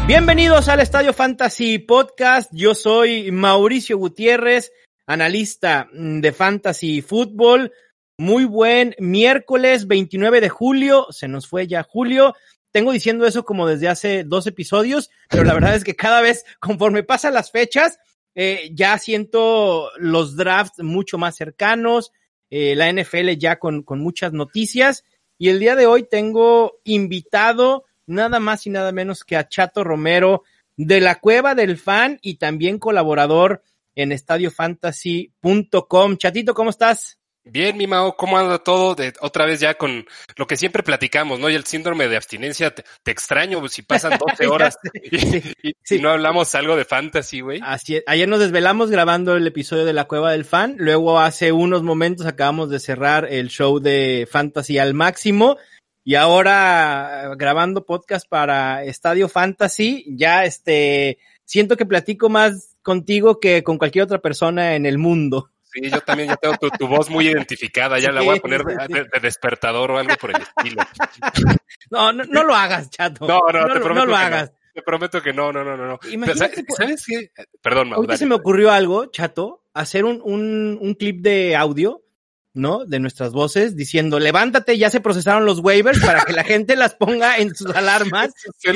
Bienvenidos al Estadio Fantasy Podcast. Yo soy Mauricio Gutiérrez, analista de Fantasy Fútbol. Muy buen miércoles 29 de julio. Se nos fue ya julio. Tengo diciendo eso como desde hace 2 episodios, pero la verdad es que cada vez, conforme pasan las fechas, ya siento los drafts mucho más cercanos, la NFL ya con muchas noticias. Y el día de hoy tengo invitado nada más y nada menos que a Chato Romero de la Cueva del Fan y también colaborador en estadiofantasy.com. Chatito, ¿cómo estás? Bien, mi Mao, ¿cómo anda todo? Otra vez ya con lo que siempre platicamos, ¿no? Y el síndrome de abstinencia, te extraño si pasan 12 horas y no hablamos algo de fantasy, güey. Así es. Ayer nos desvelamos grabando el episodio de la Cueva del Fan, luego hace unos momentos acabamos de cerrar el show de Fantasy al Máximo, y ahora grabando podcast para Estadio Fantasy, ya siento que platico más contigo que con cualquier otra persona en el mundo. Sí, yo también ya tengo tu voz muy identificada, ya la voy a poner de despertador o algo por el estilo. No lo hagas, Chato. No, te prometo no lo que hagas. No. Te prometo que no. Imagínate, ¿Sabes qué? Perdón, Mau, ahorita dale. se me ocurrió algo, Chato, hacer un clip de audio, ¿no? De nuestras voces diciendo, levántate, ya se procesaron los waivers para que la gente las ponga en sus alarmas.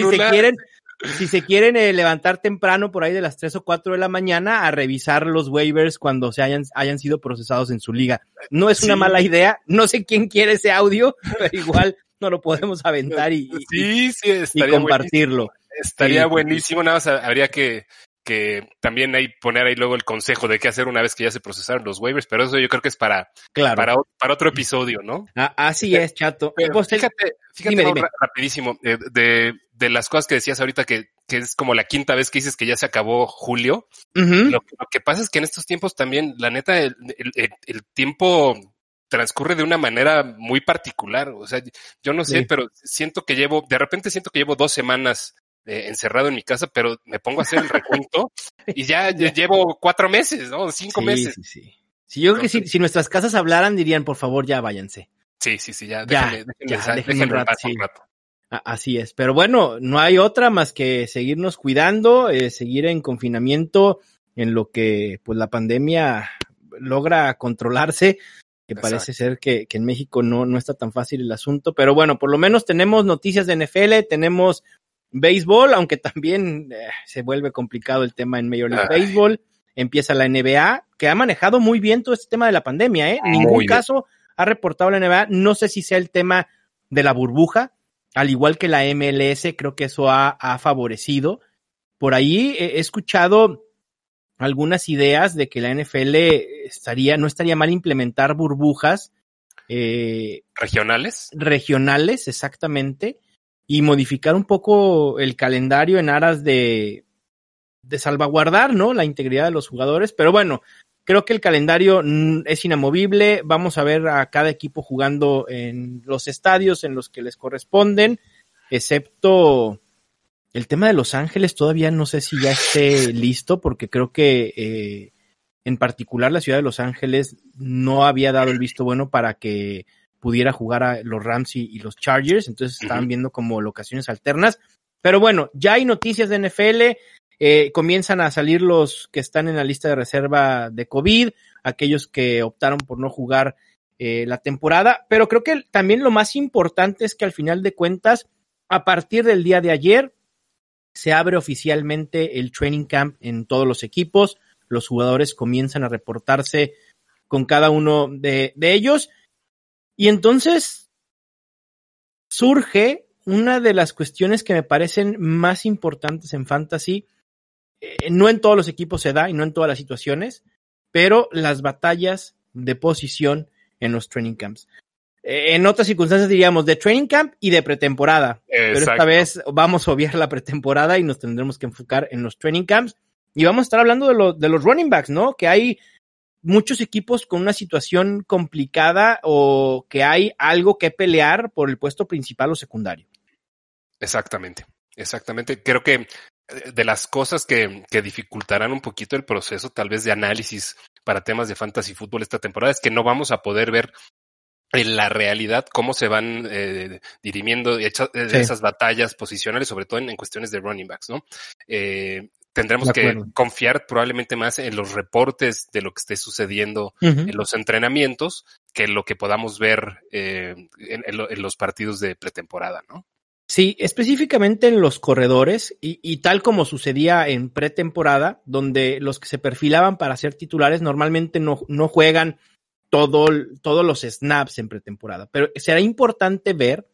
Si se quieren levantar temprano por ahí de las 3 o 4 de la mañana a revisar los waivers cuando se hayan sido procesados en su liga. No es una mala idea, no sé quién quiere ese audio, pero igual no lo podemos aventar y compartirlo. Buenísimo. Estaría buenísimo, nada más habría que también poner ahí luego el consejo de qué hacer una vez que ya se procesaron los waivers, pero eso yo creo que es para otro episodio, ¿no? Así es, Chato. Pero fíjate dime. Rapidísimo, de las cosas que decías ahorita que es como la 5ª vez que dices que ya se acabó julio. Uh-huh. Lo que pasa es que en estos tiempos también, la neta, el tiempo transcurre de una manera muy particular. O sea, yo no sé, pero de repente siento que llevo 2 semanas encerrado en mi casa, pero me pongo a hacer el recuento y ya llevo 4 meses, ¿no? 5 meses. Sí, yo creo que si nuestras casas hablaran dirían, por favor, ya váyanse. Sí, ya déjenme un rato. Así es, pero bueno, no hay otra más que seguirnos cuidando, seguir en confinamiento en lo que pues la pandemia logra controlarse, que Exacto. Parece ser que en México no está tan fácil el asunto, pero bueno, por lo menos tenemos noticias de NFL, tenemos béisbol, aunque también se vuelve complicado el tema en Major League Baseball, empieza la NBA, que ha manejado muy bien todo este tema de la pandemia, ningún caso ha reportado la NBA, no sé si sea el tema de la burbuja, al igual que la MLS, creo que eso ha favorecido. Por ahí he escuchado algunas ideas de que la NFL no estaría mal implementar burbujas regionales, exactamente, y modificar un poco el calendario en aras de salvaguardar, ¿no?, la integridad de los jugadores, pero bueno, creo que el calendario es inamovible, vamos a ver a cada equipo jugando en los estadios en los que les corresponden, excepto el tema de Los Ángeles, todavía no sé si ya esté listo, porque creo que en particular la ciudad de Los Ángeles no había dado el visto bueno para que pudiera jugar a los Rams y los Chargers, entonces estaban viendo como locaciones alternas, pero bueno, ya hay noticias de NFL, comienzan a salir los que están en la lista de reserva de COVID, aquellos que optaron por no jugar la temporada, pero creo que también lo más importante es que al final de cuentas, a partir del día de ayer, se abre oficialmente el training camp en todos los equipos, los jugadores comienzan a reportarse con cada uno de ellos, y entonces surge una de las cuestiones que me parecen más importantes en fantasy. No en todos los equipos se da y no en todas las situaciones, pero las batallas de posición en los training camps. En otras circunstancias diríamos de training camp y de pretemporada, pero esta vez vamos a obviar la pretemporada y nos tendremos que enfocar en los training camps y vamos a estar hablando de los running backs, ¿no? Que hay muchos equipos con una situación complicada o que hay algo que pelear por el puesto principal o secundario. Exactamente. Creo que de las cosas que dificultarán un poquito el proceso tal vez de análisis para temas de fantasy fútbol esta temporada es que no vamos a poder ver en la realidad cómo se van dirimiendo esas batallas posicionales, sobre todo en cuestiones de running backs, ¿no? Tendremos que confiar probablemente más en los reportes de lo que esté sucediendo en los entrenamientos que lo que podamos ver en los partidos de pretemporada, ¿no? Sí, específicamente en los corredores y tal como sucedía en pretemporada, donde los que se perfilaban para ser titulares normalmente no juegan todos los snaps en pretemporada, pero será importante ver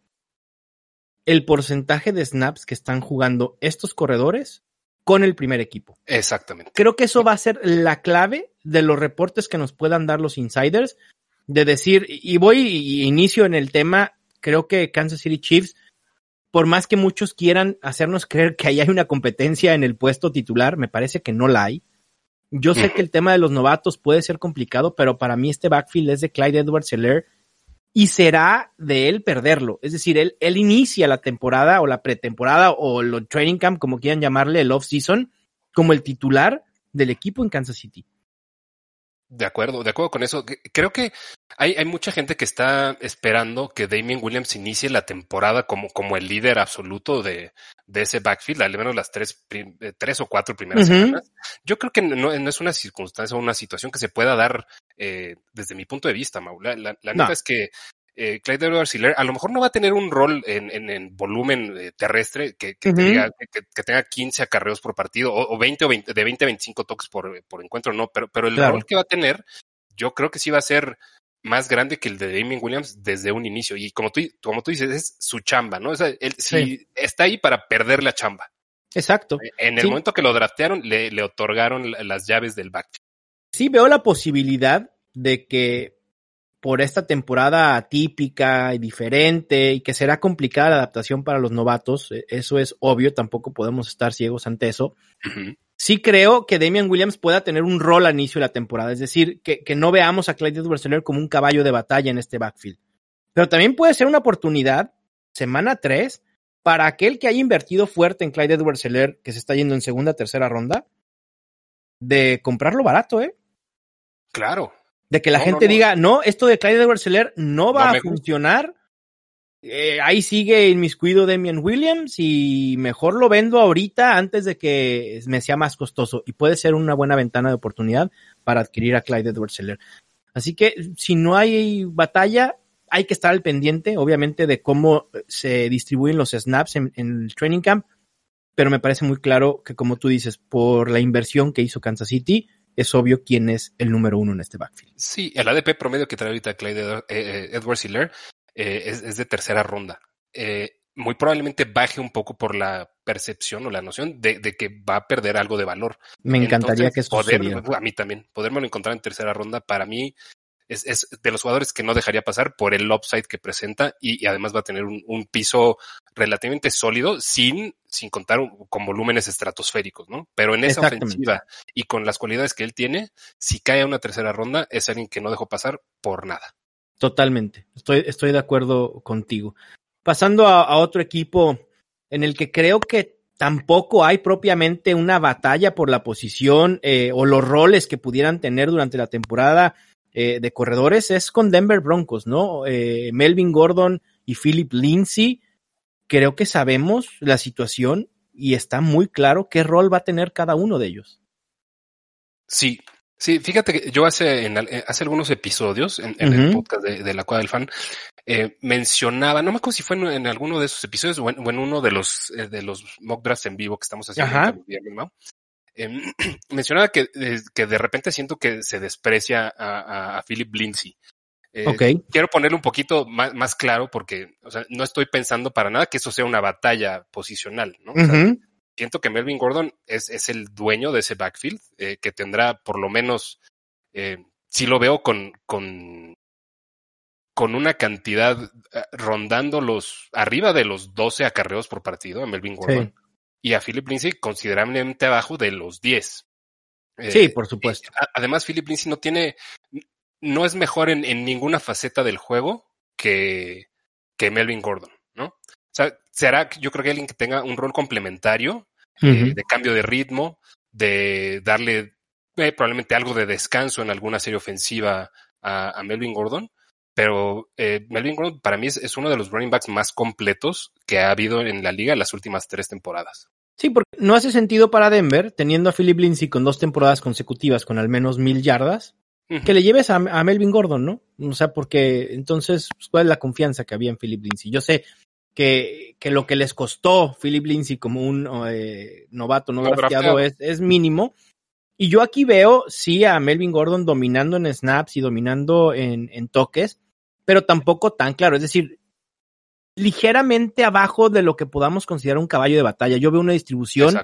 el porcentaje de snaps que están jugando estos corredores con el primer equipo. Exactamente. Creo que eso va a ser la clave de los reportes que nos puedan dar los insiders, de decir, inicio en el tema, creo que Kansas City Chiefs, por más que muchos quieran hacernos creer que ahí hay una competencia en el puesto titular, me parece que no la hay. Yo sé que el tema de los novatos puede ser complicado, pero para mí este backfield es de Clyde Edwards-Helaire y será de él perderlo. Es decir, él inicia la temporada o la pretemporada o el training camp, como quieran llamarle, el off-season, como el titular del equipo en Kansas City. De acuerdo con eso. Creo que hay mucha gente que está esperando que Damien Williams inicie la temporada como el líder absoluto de ese backfield, al menos las tres o cuatro primeras semanas. Yo creo que no es una circunstancia o una situación que se pueda dar desde mi punto de vista, Mau. La neta es que Clyde Edwards-Helaire a lo mejor no va a tener un rol en volumen terrestre que tenga 15 acarreos por partido o 20 de 20 a 25 toques por encuentro, no, pero el rol que va a tener yo creo que sí va a ser más grande que el de Damien Williams desde un inicio. Y como tú dices, es su chamba, ¿no? O sea, él sí está ahí para perder la chamba. Exacto. En el momento que lo draftearon, le otorgaron las llaves del backfield. Sí, veo la posibilidad de que por esta temporada atípica y diferente y que será complicada la adaptación para los novatos, eso es obvio, tampoco podemos estar ciegos ante eso. Sí creo que Damien Williams pueda tener un rol al inicio de la temporada, es decir, que no veamos a Clyde Edwards-Helaire como un caballo de batalla en este backfield. Pero también puede ser una oportunidad, semana 3, para aquel que haya invertido fuerte en Clyde Edwards-Helaire, que se está yendo en segunda, tercera ronda, de comprarlo barato, Claro. De que la gente diga, no, esto de Clyde Edwards-Helaire no va a funcionar. Ahí sigue inmiscuido Damien Williams y mejor lo vendo ahorita antes de que me sea más costoso. Y puede ser una buena ventana de oportunidad para adquirir a Clyde Edwards-Helaire. Así que si no hay batalla, hay que estar al pendiente, obviamente, de cómo se distribuyen los snaps en el training camp. Pero me parece muy claro que, como tú dices, por la inversión que hizo Kansas City, es obvio quién es el número 1 en este backfield. Sí, el ADP promedio que trae ahorita Clyde Edwards-Helaire es de tercera ronda. Muy probablemente baje un poco por la percepción o la noción de que va a perder algo de valor. Me encantaría que eso sucediera. A mí también. Podérmelo encontrar en tercera ronda, para mí es de los jugadores que no dejaría pasar por el upside que presenta y además va a tener un piso relativamente sólido sin contar con volúmenes estratosféricos, ¿no? Pero en esa ofensiva y con las cualidades que él tiene, si cae a una tercera ronda, es alguien que no dejó pasar por nada. Totalmente. Estoy de acuerdo contigo. Pasando a otro equipo en el que creo que tampoco hay propiamente una batalla por la posición o los roles que pudieran tener durante la temporada de corredores, es con Denver Broncos, ¿no? Melvin Gordon y Philip Lindsay, creo que sabemos la situación y está muy claro qué rol va a tener cada uno de ellos. Sí, fíjate que yo hace algunos episodios en el podcast de La Cueva del Fan mencionaba, no me acuerdo si fue en alguno de esos episodios o en uno de los mock drafts en vivo que estamos haciendo el viernes, ¿no? Mencionaba que de repente siento que se desprecia a Philip Lindsay. Quiero ponerle un poquito más claro porque, o sea, no estoy pensando para nada que eso sea una batalla posicional, ¿no? O sea, siento que Melvin Gordon es el dueño de ese backfield, que tendrá por lo menos, sí lo veo con una cantidad rondando arriba de los 12 acarreos por partido a Melvin Gordon. Sí. Y a Philip Lindsay considerablemente abajo de los 10. Sí, por supuesto. Además, Philip Lindsay no es mejor en ninguna faceta del juego que Melvin Gordon, ¿no? O sea, será, yo creo que alguien que tenga un rol complementario, de cambio de ritmo, de darle probablemente algo de descanso en alguna serie ofensiva a Melvin Gordon, pero Melvin Gordon para mí es uno de los running backs más completos que ha habido en la liga en las últimas 3 temporadas. Sí, porque no hace sentido para Denver, teniendo a Philip Lindsay con 2 temporadas consecutivas con al menos 1,000 yardas, que le lleves a Melvin Gordon, ¿no? O sea, porque entonces, ¿cuál es la confianza que había en Philip Lindsay? Yo sé que lo que les costó Philip Lindsay como un novato no drafteado es mínimo. Y yo aquí veo, sí, a Melvin Gordon dominando en snaps y dominando en toques, pero tampoco tan claro. Es decir, ligeramente abajo de lo que podamos considerar un caballo de batalla. Yo veo una distribución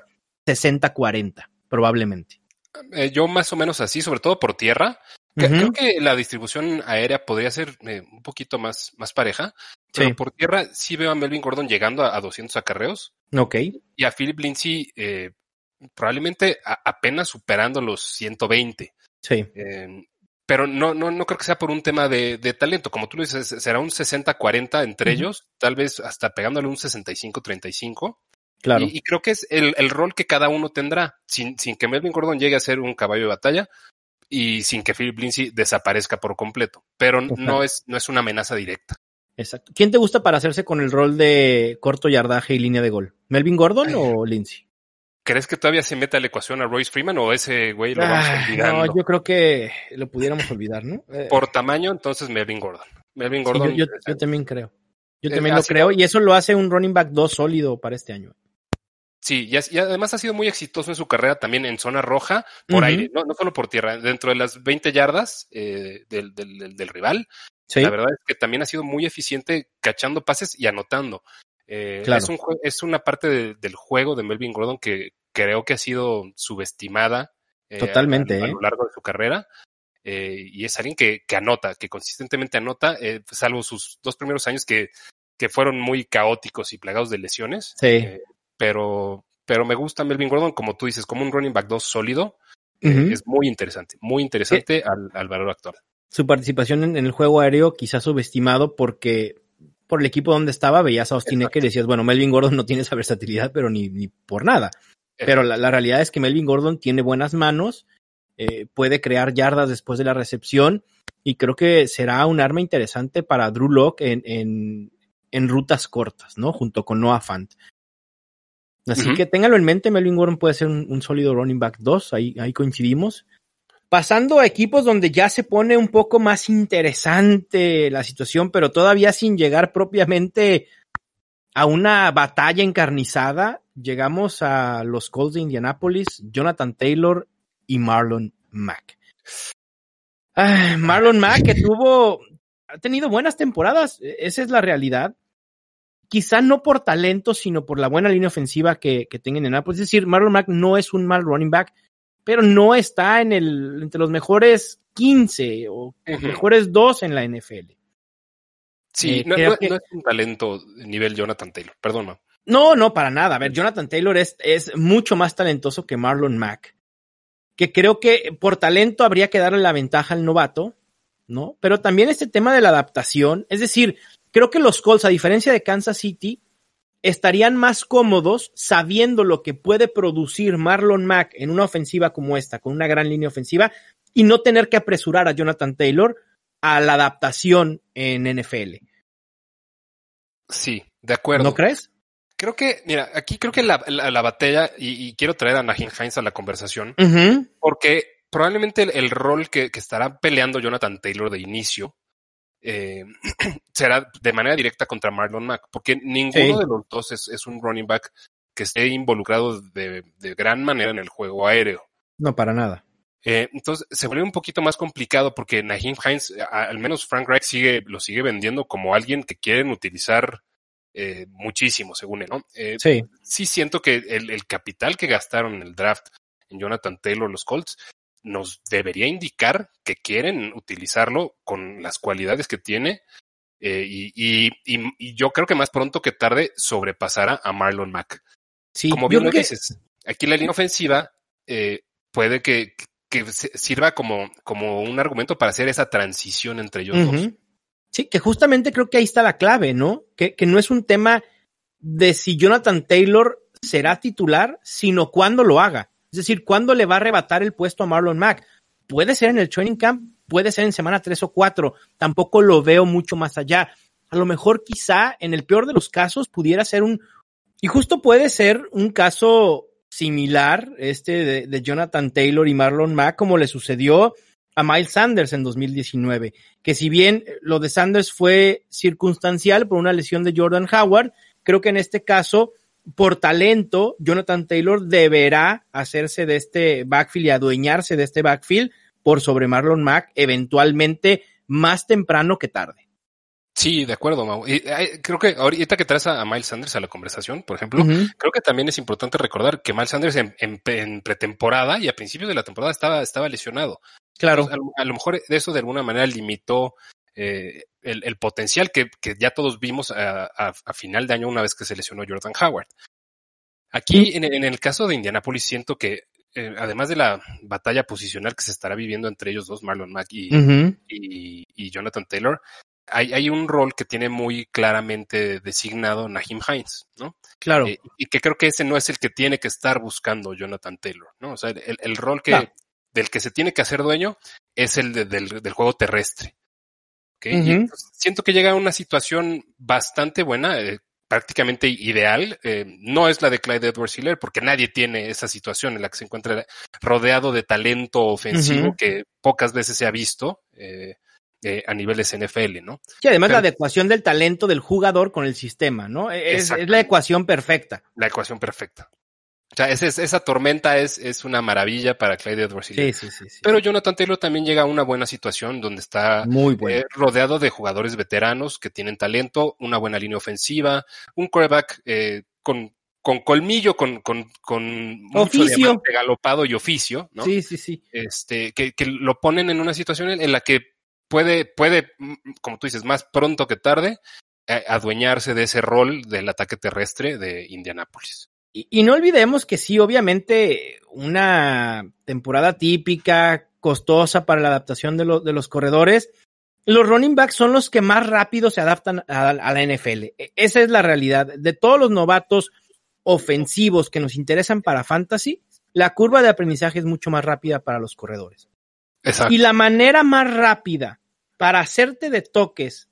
60-40, probablemente. Yo más o menos así, sobre todo por tierra. Creo que la distribución aérea podría ser un poquito más pareja, pero por tierra sí veo a Melvin Gordon llegando a 200 acarreos. Ok. Y a Philip Lindsay probablemente apenas superando los 120. Sí. Pero no creo que sea por un tema de talento. Como tú lo dices, será un 60-40 entre ellos, tal vez hasta pegándole un 65-35. Claro. Y creo que es el rol que cada uno tendrá, sin que Melvin Gordon llegue a ser un caballo de batalla y sin que Philip Lindsay desaparezca por completo. Pero no es una amenaza directa. Exacto. ¿Quién te gusta para hacerse con el rol de corto yardaje y línea de gol? ¿Melvin Gordon o Lindsay? ¿Crees que todavía se mete a la ecuación a Royce Freeman o ese güey lo vamos olvidando? No, yo creo que lo pudiéramos olvidar, ¿no? Por tamaño, entonces Melvin Gordon. Melvin Gordon. Sí, yo también creo. Yo también lo creo y eso lo hace un running back 2 sólido para este año. Sí, y además ha sido muy exitoso en su carrera también en zona roja, por aire, no solo por tierra, dentro de las 20 yardas del rival. Sí. La verdad es que también ha sido muy eficiente cachando pases y anotando. Claro. Es una parte del juego de Melvin Gordon que creo que ha sido subestimada totalmente a lo largo de su carrera. Y es alguien que anota, que consistentemente anota, salvo sus 2 primeros años que fueron muy caóticos y plagados de lesiones. Sí. Pero me gusta Melvin Gordon, como tú dices, como un running back 2 sólido. Es muy interesante al valor actual. Su participación en el juego aéreo quizás subestimado porque por el equipo donde estaba veías a Austin Eckler y decías, bueno, Melvin Gordon no tiene esa versatilidad, pero ni por nada. Pero la realidad es que Melvin Gordon tiene buenas manos, puede crear yardas después de la recepción y creo que será un arma interesante para Drew Lock en rutas cortas, ¿no? Junto con Noah Fant. Así que téngalo en mente, Melvin Gordon puede ser un sólido running back 2, ahí coincidimos. Pasando a equipos donde ya se pone un poco más interesante la situación, pero todavía sin llegar propiamente a una batalla encarnizada, llegamos a los Colts de Indianapolis, Jonathan Taylor y Marlon Mack. Marlon Mack que ha tenido buenas temporadas, esa es la realidad. Quizá no por talento, sino por la buena línea ofensiva que tenga en Indianapolis. Es decir, Marlon Mack no es un mal running back, pero no está entre los mejores 15 o mejores 2 en la NFL. Sí, no es un talento nivel Jonathan Taylor, perdón. No, para nada. A ver, Jonathan Taylor es mucho más talentoso que Marlon Mack, que creo que por talento habría que darle la ventaja al novato, ¿no? Pero también este tema de la adaptación, es decir, creo que los Colts, a diferencia de Kansas City, estarían más cómodos sabiendo lo que puede producir Marlon Mack en una ofensiva como esta, con una gran línea ofensiva, y no tener que apresurar a Jonathan Taylor a la adaptación en NFL. Sí, de acuerdo. ¿No crees? Creo que, mira, aquí creo que la batalla, y quiero traer a Nyheim Hines a la conversación, porque probablemente el rol que estará peleando Jonathan Taylor de inicio será de manera directa contra Marlon Mack, porque ninguno de los dos es un running back que esté involucrado de gran manera en el juego aéreo. No, para nada. Entonces se vuelve un poquito más complicado porque Nyheim Hines, al menos Frank Reich lo sigue vendiendo como alguien que quieren utilizar muchísimo, según él, ¿no? Sí siento que el capital que gastaron en el draft en Jonathan Taylor, los Colts, nos debería indicar que quieren utilizarlo con las cualidades que tiene y yo creo que más pronto que tarde sobrepasará a Marlon Mack. Sí, como bien lo dices, aquí la línea ofensiva puede que sirva como un argumento para hacer esa transición entre ellos dos. Sí, que justamente creo que ahí está la clave, ¿no? Que no es un tema de si Jonathan Taylor será titular, sino cuándo lo haga. Es decir, cuándo le va a arrebatar el puesto a Marlon Mack. Puede ser en el training camp, puede ser en semana 3 o 4. Tampoco lo veo mucho más allá. A lo mejor quizá en el peor de los casos pudiera ser y justo puede ser un caso similar de Jonathan Taylor y Marlon Mack, como le sucedió a Miles Sanders en 2019, que si bien lo de Sanders fue circunstancial por una lesión de Jordan Howard, creo que en este caso, por talento, Jonathan Taylor deberá hacerse de este backfield y adueñarse de este backfield por sobre Marlon Mack, eventualmente más temprano que tarde. Sí, de acuerdo, Mau. Y creo que ahorita que traes a Miles Sanders a la conversación, por ejemplo, creo que también es importante recordar que Miles Sanders en pretemporada y a principios de la temporada estaba lesionado. Claro. Entonces, a lo mejor eso de alguna manera limitó el potencial que ya todos vimos a final de año una vez que se lesionó Jordan Howard. Aquí, en el caso de Indianapolis, siento que además de la batalla posicional que se estará viviendo entre ellos dos, Marlon Mack y Jonathan Taylor, hay un rol que tiene muy claramente designado Nyheim Hines, ¿no? Claro. Y que creo que ese no es el que tiene que estar buscando Jonathan Taylor, ¿no? O sea, el rol del que se tiene que hacer dueño es el del juego terrestre. ¿Okay? Y entonces, siento que llega a una situación bastante buena, prácticamente ideal. No es la de Clyde Edwards-Helaire, porque nadie tiene esa situación en la que se encuentra rodeado de talento ofensivo que pocas veces se ha visto. A niveles NFL, ¿no? Sí, además la adecuación del talento del jugador con el sistema, ¿no? Es la ecuación perfecta. La ecuación perfecta. O sea, esa tormenta es una maravilla para Clyde Edwards-Helaire. Sí. Pero Jonathan Taylor también llega a una buena situación donde está rodeado de jugadores veteranos que tienen talento, una buena línea ofensiva, un quarterback con colmillo, con mucho diamante galopado y oficio, ¿no? Sí. Que lo ponen en una situación en la que puede, como tú dices, más pronto que tarde, adueñarse de ese rol del ataque terrestre de Indianápolis. Y no olvidemos que sí, obviamente, una temporada típica, costosa para la adaptación de los corredores. Los running backs son los que más rápido se adaptan a la NFL. Esa es la realidad. De todos los novatos ofensivos que nos interesan para fantasy, la curva de aprendizaje es mucho más rápida para los corredores. Exacto. Y la manera más rápida para hacerte de toques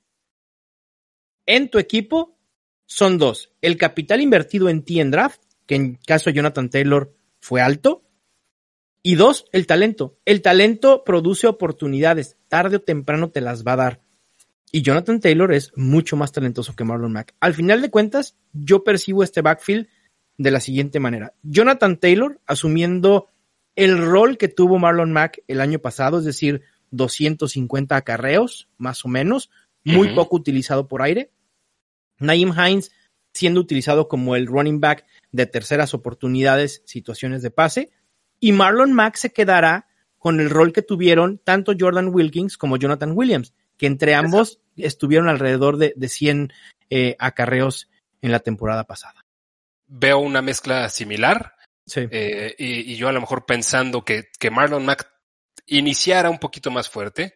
en tu equipo son dos. El capital invertido en ti en draft, que en caso de Jonathan Taylor fue alto. Y dos, el talento. El talento produce oportunidades. Tarde o temprano te las va a dar. Y Jonathan Taylor es mucho más talentoso que Marlon Mack. Al final de cuentas, yo percibo este backfield de la siguiente manera. Jonathan Taylor asumiendo el rol que tuvo Marlon Mack el año pasado, es decir, 250 acarreos, más o menos, muy poco utilizado por aire. Nyheim Hines siendo utilizado como el running back de terceras oportunidades, situaciones de pase, y Marlon Mack se quedará con el rol que tuvieron tanto Jordan Wilkins como Jonathan Williams, que entre ambos estuvieron alrededor de 100 acarreos en la temporada pasada. Veo una mezcla similar. Sí. Y yo a lo mejor pensando que Marlon Mack iniciara un poquito más fuerte,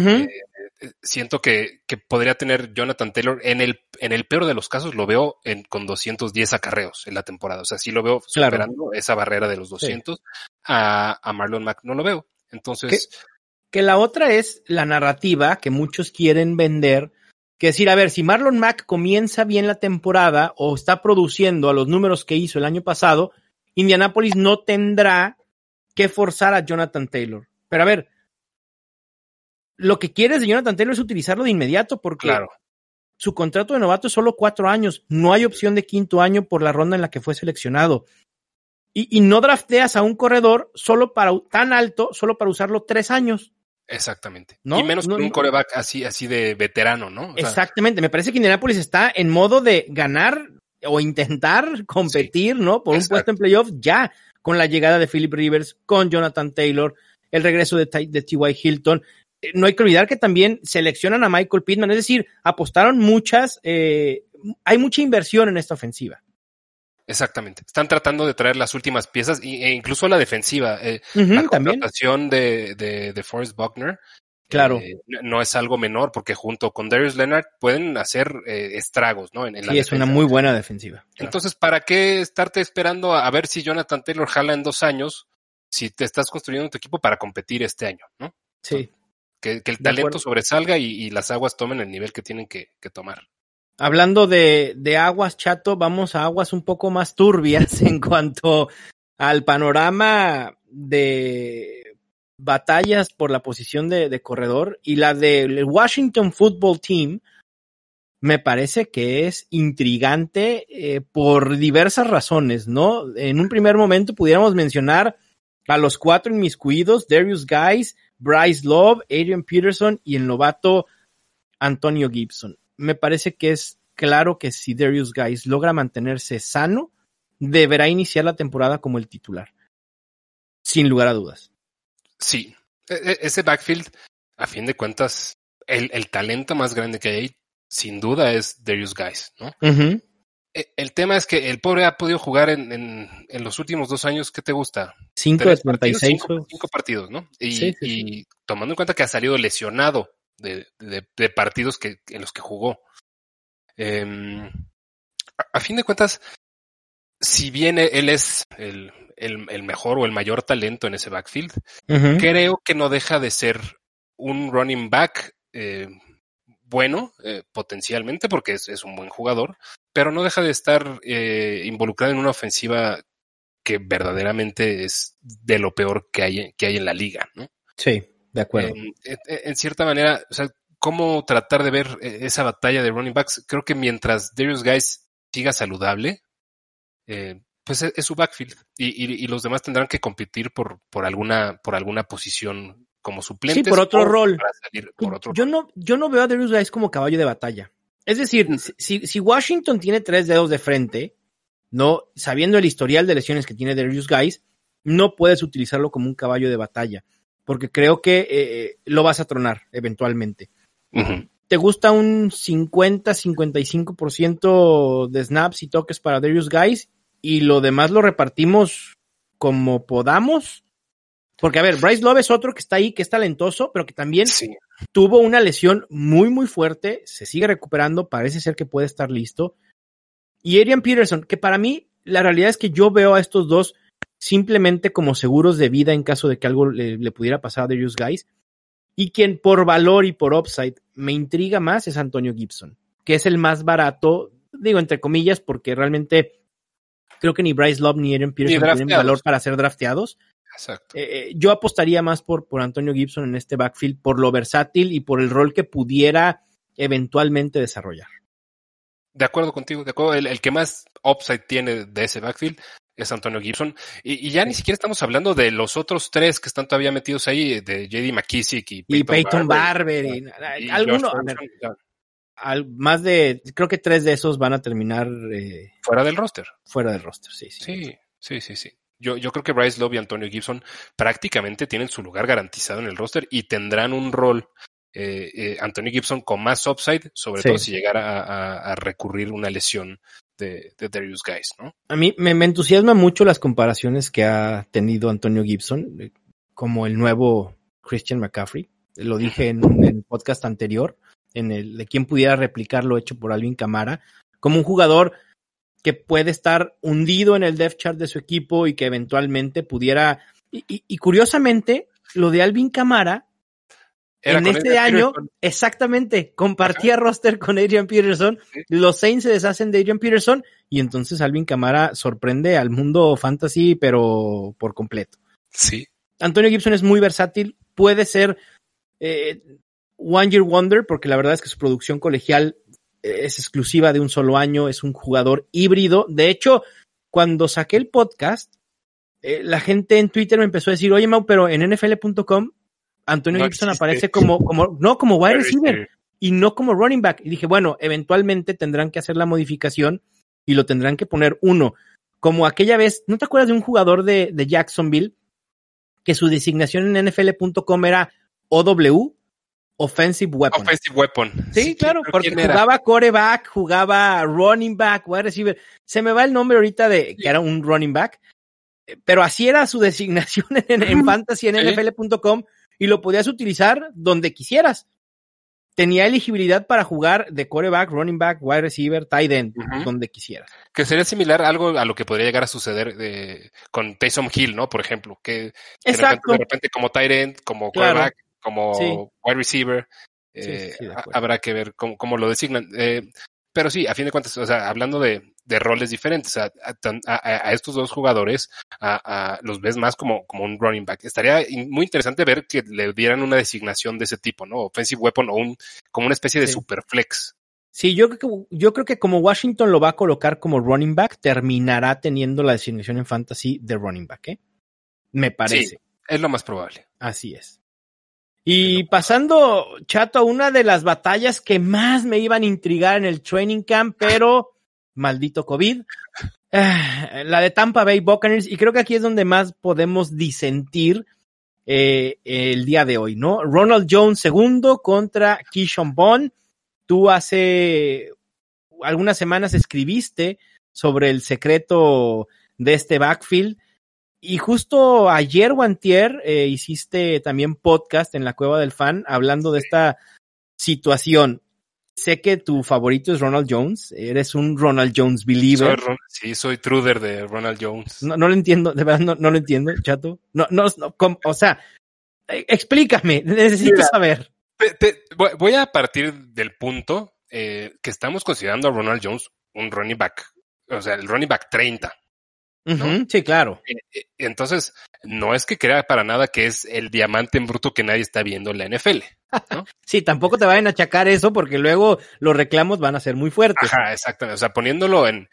siento que podría tener Jonathan Taylor en el peor de los casos, lo veo con 210 acarreos en la temporada. O sea, sí lo veo superando esa barrera de los 200. Sí. A Marlon Mack no lo veo. Entonces... Que la otra es la narrativa que muchos quieren vender, que decir, a ver, si Marlon Mack comienza bien la temporada o está produciendo a los números que hizo el año pasado, Indianapolis no tendrá que forzar a Jonathan Taylor. Pero a ver, lo que quieres de Jonathan Taylor es utilizarlo de inmediato porque su contrato de novato es solo 4 años. No hay opción de 5º año por la ronda en la que fue seleccionado. Y no drafteas a un corredor tan alto solo para usarlo 3 años. Exactamente. ¿No? Y menos con un quarterback así de veterano, ¿no? Exactamente. Me parece que Indianapolis está en modo de ganar o intentar competir, ¿no? Por un puesto en playoff ya, con la llegada de Philip Rivers, con Jonathan Taylor, el regreso de T.Y. Hilton. No hay que olvidar que también seleccionan a Michael Pittman, es decir, apostaron hay mucha inversión en esta ofensiva. Exactamente. Están tratando de traer las últimas piezas e incluso la defensiva. La contratación de Forrest Buckner claro. No es algo menor porque junto con Darius Leonard pueden hacer estragos, ¿no? En la es una muy buena defensiva. Claro. Entonces, ¿para qué estarte esperando a ver si Jonathan Taylor jala en 2 años si te estás construyendo tu equipo para competir este año, ¿no? Sí. que el talento sobresalga y las aguas tomen el nivel que tienen que tomar. Hablando de aguas, Chato, vamos a aguas un poco más turbias en cuanto al panorama de batallas por la posición de corredor, y la del Washington Football Team me parece que es intrigante por diversas razones, ¿no? En un primer momento pudiéramos mencionar a los 4 inmiscuidos: Darius Guice, Bryce Love, Adrian Peterson y el novato Antonio Gibson. Me parece que es claro que si Darius Guice logra mantenerse sano, deberá iniciar la temporada como el titular, sin lugar a dudas. Sí, ese backfield, a fin de cuentas, el talento más grande que hay ahí, sin duda, es Darius Guice, ¿no? Uh-huh. El tema es que el pobre ha podido jugar en los últimos 2 años. ¿Qué te gusta? 5 de 36 juegos. 5 partidos, ¿no? Sí. Y tomando en cuenta que ha salido lesionado de partidos en los que jugó. A fin de cuentas, si bien él es el mejor o el mayor talento en ese backfield, uh-huh, creo que no deja de ser un running back bueno, potencialmente, porque es un buen jugador, pero no deja de estar involucrado en una ofensiva que verdaderamente es de lo peor que hay en la liga, ¿no? Sí, de acuerdo. En cierta manera, o sea, cómo tratar de ver esa batalla de running backs. Creo que mientras Darius Guice siga saludable, pues es su backfield, y los demás tendrán que competir por alguna posición como suplentes. Sí, por otro rol. Para salir por otro rol. Yo no veo a Darius Guice como caballo de batalla. Es decir, si Washington tiene 3 dedos de frente, no, sabiendo el historial de lesiones que tiene Darius Guice, no puedes utilizarlo como un caballo de batalla, porque creo que lo vas a tronar eventualmente. Uh-huh. ¿Te gusta un 50-55% de snaps y toques para Darius Guice y lo demás lo repartimos como podamos? Porque, a ver, Bryce Love es otro que está ahí, que es talentoso, pero que también tuvo una lesión muy, muy fuerte, se sigue recuperando, parece ser que puede estar listo. Y Adrian Peterson, que para mí, la realidad es que yo veo a estos dos simplemente como seguros de vida en caso de que algo le pudiera pasar a Darius Guice. Y quien por valor y por upside me intriga más es Antonio Gibson, que es el más barato, digo entre comillas, porque realmente creo que ni Bryce Love ni Adrian Peterson tienen valor para ser drafteados. Exacto. Yo apostaría más por Antonio Gibson en este backfield, por lo versátil y por el rol que pudiera eventualmente desarrollar. De acuerdo contigo, de acuerdo. El que más upside tiene de ese backfield es Antonio Gibson. Y ya ni siquiera estamos hablando de los otros 3 que están todavía metidos ahí, de J.D. McKissick y Peyton Barber. Y alguno, más de, creo que 3 de esos van a terminar fuera del roster. Fuera del roster, sí. Sí. Yo creo que Bryce Love y Antonio Gibson prácticamente tienen su lugar garantizado en el roster y tendrán un rol, Antonio Gibson con más upside, sobre todo si llegara a recurrir una lesión de Darius Guice, ¿no? A mí me entusiasma mucho las comparaciones que ha tenido Antonio Gibson como el nuevo Christian McCaffrey. Lo dije en el podcast anterior, en el de quién pudiera replicar lo hecho por Alvin Kamara, como un jugador que puede estar hundido en el depth chart de su equipo y que eventualmente pudiera... Y curiosamente, lo de Alvin Kamara, en este año, exactamente, compartía roster con Adrian Peterson, los Saints se deshacen de Adrian Peterson, y entonces Alvin Kamara sorprende al mundo fantasy, pero por completo. Sí. Antonio Gibson es muy versátil, puede ser one year wonder, porque la verdad es que su producción colegial es exclusiva de un solo año, es un jugador híbrido. De hecho, cuando saqué el podcast, la gente en Twitter me empezó a decir, oye Mau, pero en NFL.com Antonio Gibson aparece como wide receiver y no como running back. Y dije, bueno, eventualmente tendrán que hacer la modificación y lo tendrán que poner uno. Como aquella vez, ¿no te acuerdas de un jugador de Jacksonville que su designación en NFL.com era OW? Offensive Weapon. Sí, claro, porque jugaba quarterback, jugaba running back, wide receiver. Se me va el nombre ahorita de que era un running back, pero así era su designación en fantasy en NFL.com y lo podías utilizar donde quisieras. Tenía elegibilidad para jugar de quarterback, running back, wide receiver, tight end, donde quisieras. Que sería similar algo a lo que podría llegar a suceder con Taysom Hill, ¿no? Por ejemplo, que exacto, de repente como tight end, como quarterback, como wide receiver. Habrá que ver cómo lo designan. Pero sí, a fin de cuentas, o sea, hablando de roles diferentes, a estos dos jugadores los ves más como un running back. Estaría muy interesante ver que le dieran una designación de ese tipo, ¿no? Offensive weapon o como una especie de super flex. Sí, yo creo que como Washington lo va a colocar como running back, terminará teniendo la designación en fantasy de running back, ¿eh? Me parece. Sí, es lo más probable. Así es. Y pasando, Chato, a una de las batallas que más me iban a intrigar en el training camp, pero maldito COVID, la de Tampa Bay Buccaneers, y creo que aquí es donde más podemos disentir el día de hoy, ¿no? Ronald Jones segundo contra Keyshawn Vaughn. Tú hace algunas semanas escribiste sobre el secreto de este backfield. Y justo ayer o antier hiciste también podcast en la Cueva del Fan hablando de esta situación. Sé que tu favorito es Ronald Jones. Eres un Ronald Jones believer. Soy truder de Ronald Jones. No lo entiendo, de verdad no lo entiendo, Chato. No, o sea, explícame, necesito saber. Voy a partir del punto que estamos considerando a Ronald Jones un running back. O sea, el running back 30. ¿no? Uh-huh, sí, claro. Entonces, no es que crea para nada que es el diamante en bruto que nadie está viendo en la NFL, ¿no? Sí, tampoco te vayan a achacar eso porque luego los reclamos van a ser muy fuertes. Ajá, exactamente. O sea, poniéndolo en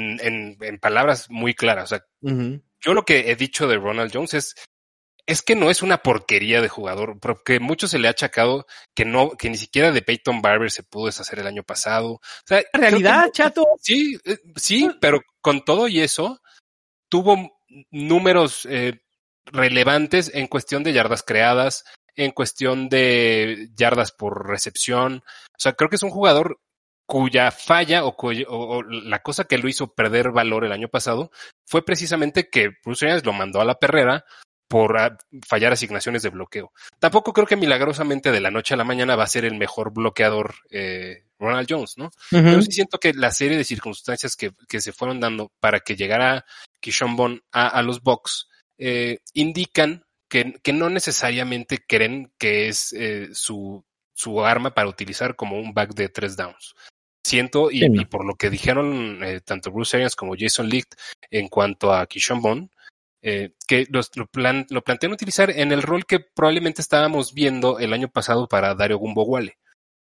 palabras muy claras. O sea, yo lo que he dicho de Ronald Jones es que no es una porquería de jugador, porque mucho se le ha achacado que ni siquiera de Peyton Barber se pudo deshacer el año pasado. O sea, ¿en realidad, Chato? Sí, pero con todo y eso, tuvo números relevantes en cuestión de yardas creadas, en cuestión de yardas por recepción. O sea, creo que es un jugador cuya falla o la cosa que lo hizo perder valor el año pasado fue precisamente que Bruce Arians lo mandó a la perrera por fallar asignaciones de bloqueo. Tampoco creo que milagrosamente de la noche a la mañana va a ser el mejor bloqueador Ronald Jones, ¿no? Pero sí siento que la serie de circunstancias que se fueron dando para que llegara Keyshawn Vaughn a los Bucs indican que no necesariamente creen que es su arma para utilizar como un back de 3 downs. Siento, y por lo que dijeron tanto Bruce Arians como Jason Licht en cuanto a Keyshawn Vaughn, que lo plantean utilizar en el rol que probablemente estábamos viendo el año pasado para Dario Ogunbowale.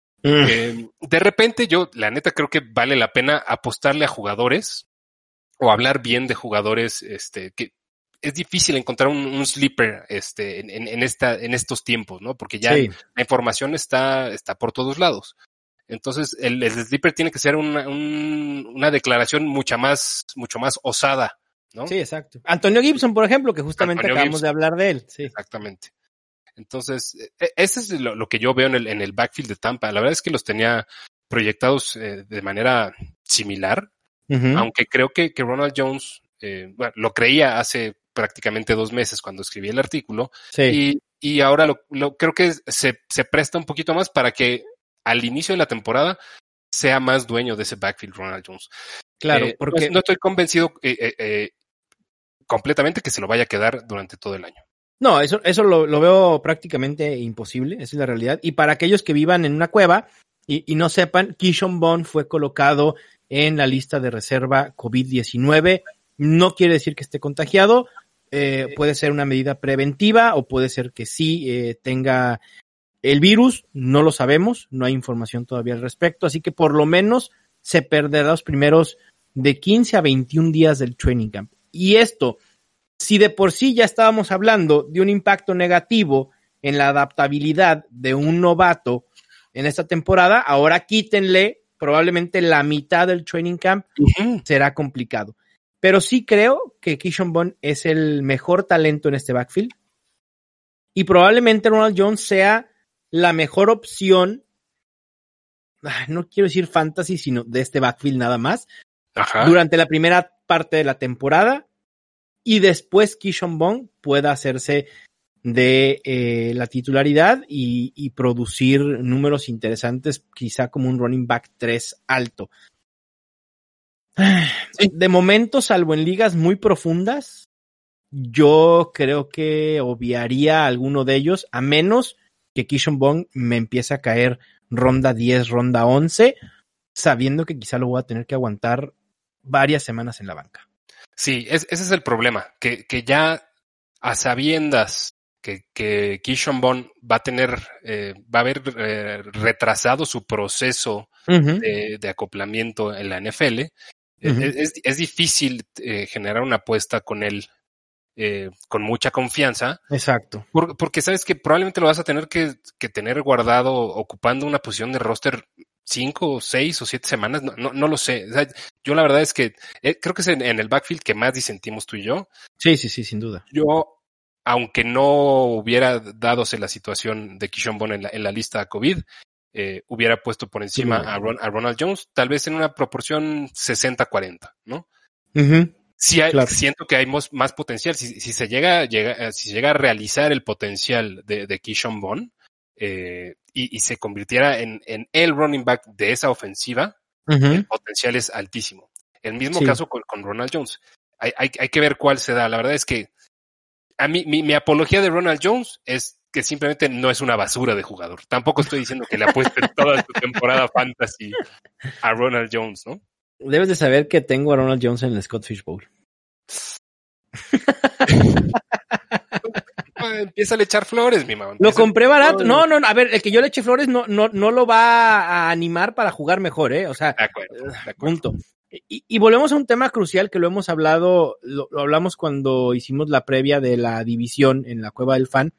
De repente yo, la neta, creo que vale la pena apostarle a jugadores o hablar bien de jugadores que es difícil encontrar un sleeper en estos tiempos, ¿no? Porque ya la información está por todos lados. Entonces el sleeper tiene que ser una declaración mucho más osada, ¿no? Sí, exacto. Antonio Gibson, por ejemplo, que justamente acabamos de hablar de él. Sí. Exactamente. Entonces, ese es lo que yo veo en el backfield de Tampa. La verdad es que los tenía proyectados de manera similar, aunque creo que Ronald Jones, lo creía hace prácticamente 2 meses cuando escribí el artículo, y ahora creo que se presta un poquito más para que al inicio de la temporada sea más dueño de ese backfield Ronald Jones. Claro, porque no estoy convencido completamente que se lo vaya a quedar durante todo el año. No, eso lo veo prácticamente imposible, esa es la realidad. Y para aquellos que vivan en una cueva y no sepan, Keyshawn Vaughn fue colocado en la lista de reserva COVID-19. No quiere decir que esté contagiado, puede ser una medida preventiva o puede ser que sí tenga el virus, no lo sabemos, no hay información todavía al respecto, así que por lo menos se perderá los primeros de 15 a 21 días del training camp. Y esto, si de por sí ya estábamos hablando de un impacto negativo en la adaptabilidad de un novato en esta temporada, ahora quítenle probablemente la mitad del training camp, será complicado. Pero sí creo que Keyshawn Vaughn es el mejor talento en este backfield y probablemente Ronald Jones sea la mejor opción, no quiero decir fantasy, sino de este backfield nada más, durante la primera parte de la temporada, y después Keyshawn Vaughn pueda hacerse de la titularidad y producir números interesantes, quizá como un running back 3 alto. Sí. De momento, salvo en ligas muy profundas, yo creo que obviaría a alguno de ellos, a menos que Keyshawn Vaughn me empiece a caer ronda 10, ronda 11, sabiendo que quizá lo voy a tener que aguantar varias semanas en la banca. Sí, ese es el problema, que ya a sabiendas que Keyshawn Vaughn va a haber retrasado su proceso de acoplamiento en la NFL, es difícil generar una apuesta con él con mucha confianza. Exacto. Porque sabes que probablemente lo vas a tener que tener guardado ocupando una posición de roster 5, 6 o 7 semanas, no lo sé. O sea, yo la verdad es que creo que es en el backfield que más disentimos tú y yo. Sí, sin duda. Yo, aunque no hubiera dadose la situación de Keyshawn Vaughn en la lista COVID, hubiera puesto por encima a Ronald Jones, tal vez en una proporción 60-40, ¿no? Sí, claro. Siento que hay más potencial. Si se llega a realizar el potencial de Keyshawn Vaughn y se convirtiera en el running back de esa ofensiva, el potencial es altísimo. El mismo caso con Ronald Jones. Hay que ver cuál se da. La verdad es que a mí mi apología de Ronald Jones es que simplemente no es una basura de jugador. Tampoco estoy diciendo que le apueste toda su temporada fantasy a Ronald Jones, ¿no? Debes de saber que tengo a Ronald Jones en el Scott Fish Bowl. Empieza a echar flores, mi mamá. Lo compré barato. No, a ver, el que yo le eche flores no lo va a animar para jugar mejor, O sea, de acuerdo. Punto. Y volvemos a un tema crucial que lo hemos hablado, lo hablamos cuando hicimos la previa de la división en la Cueva del Fan,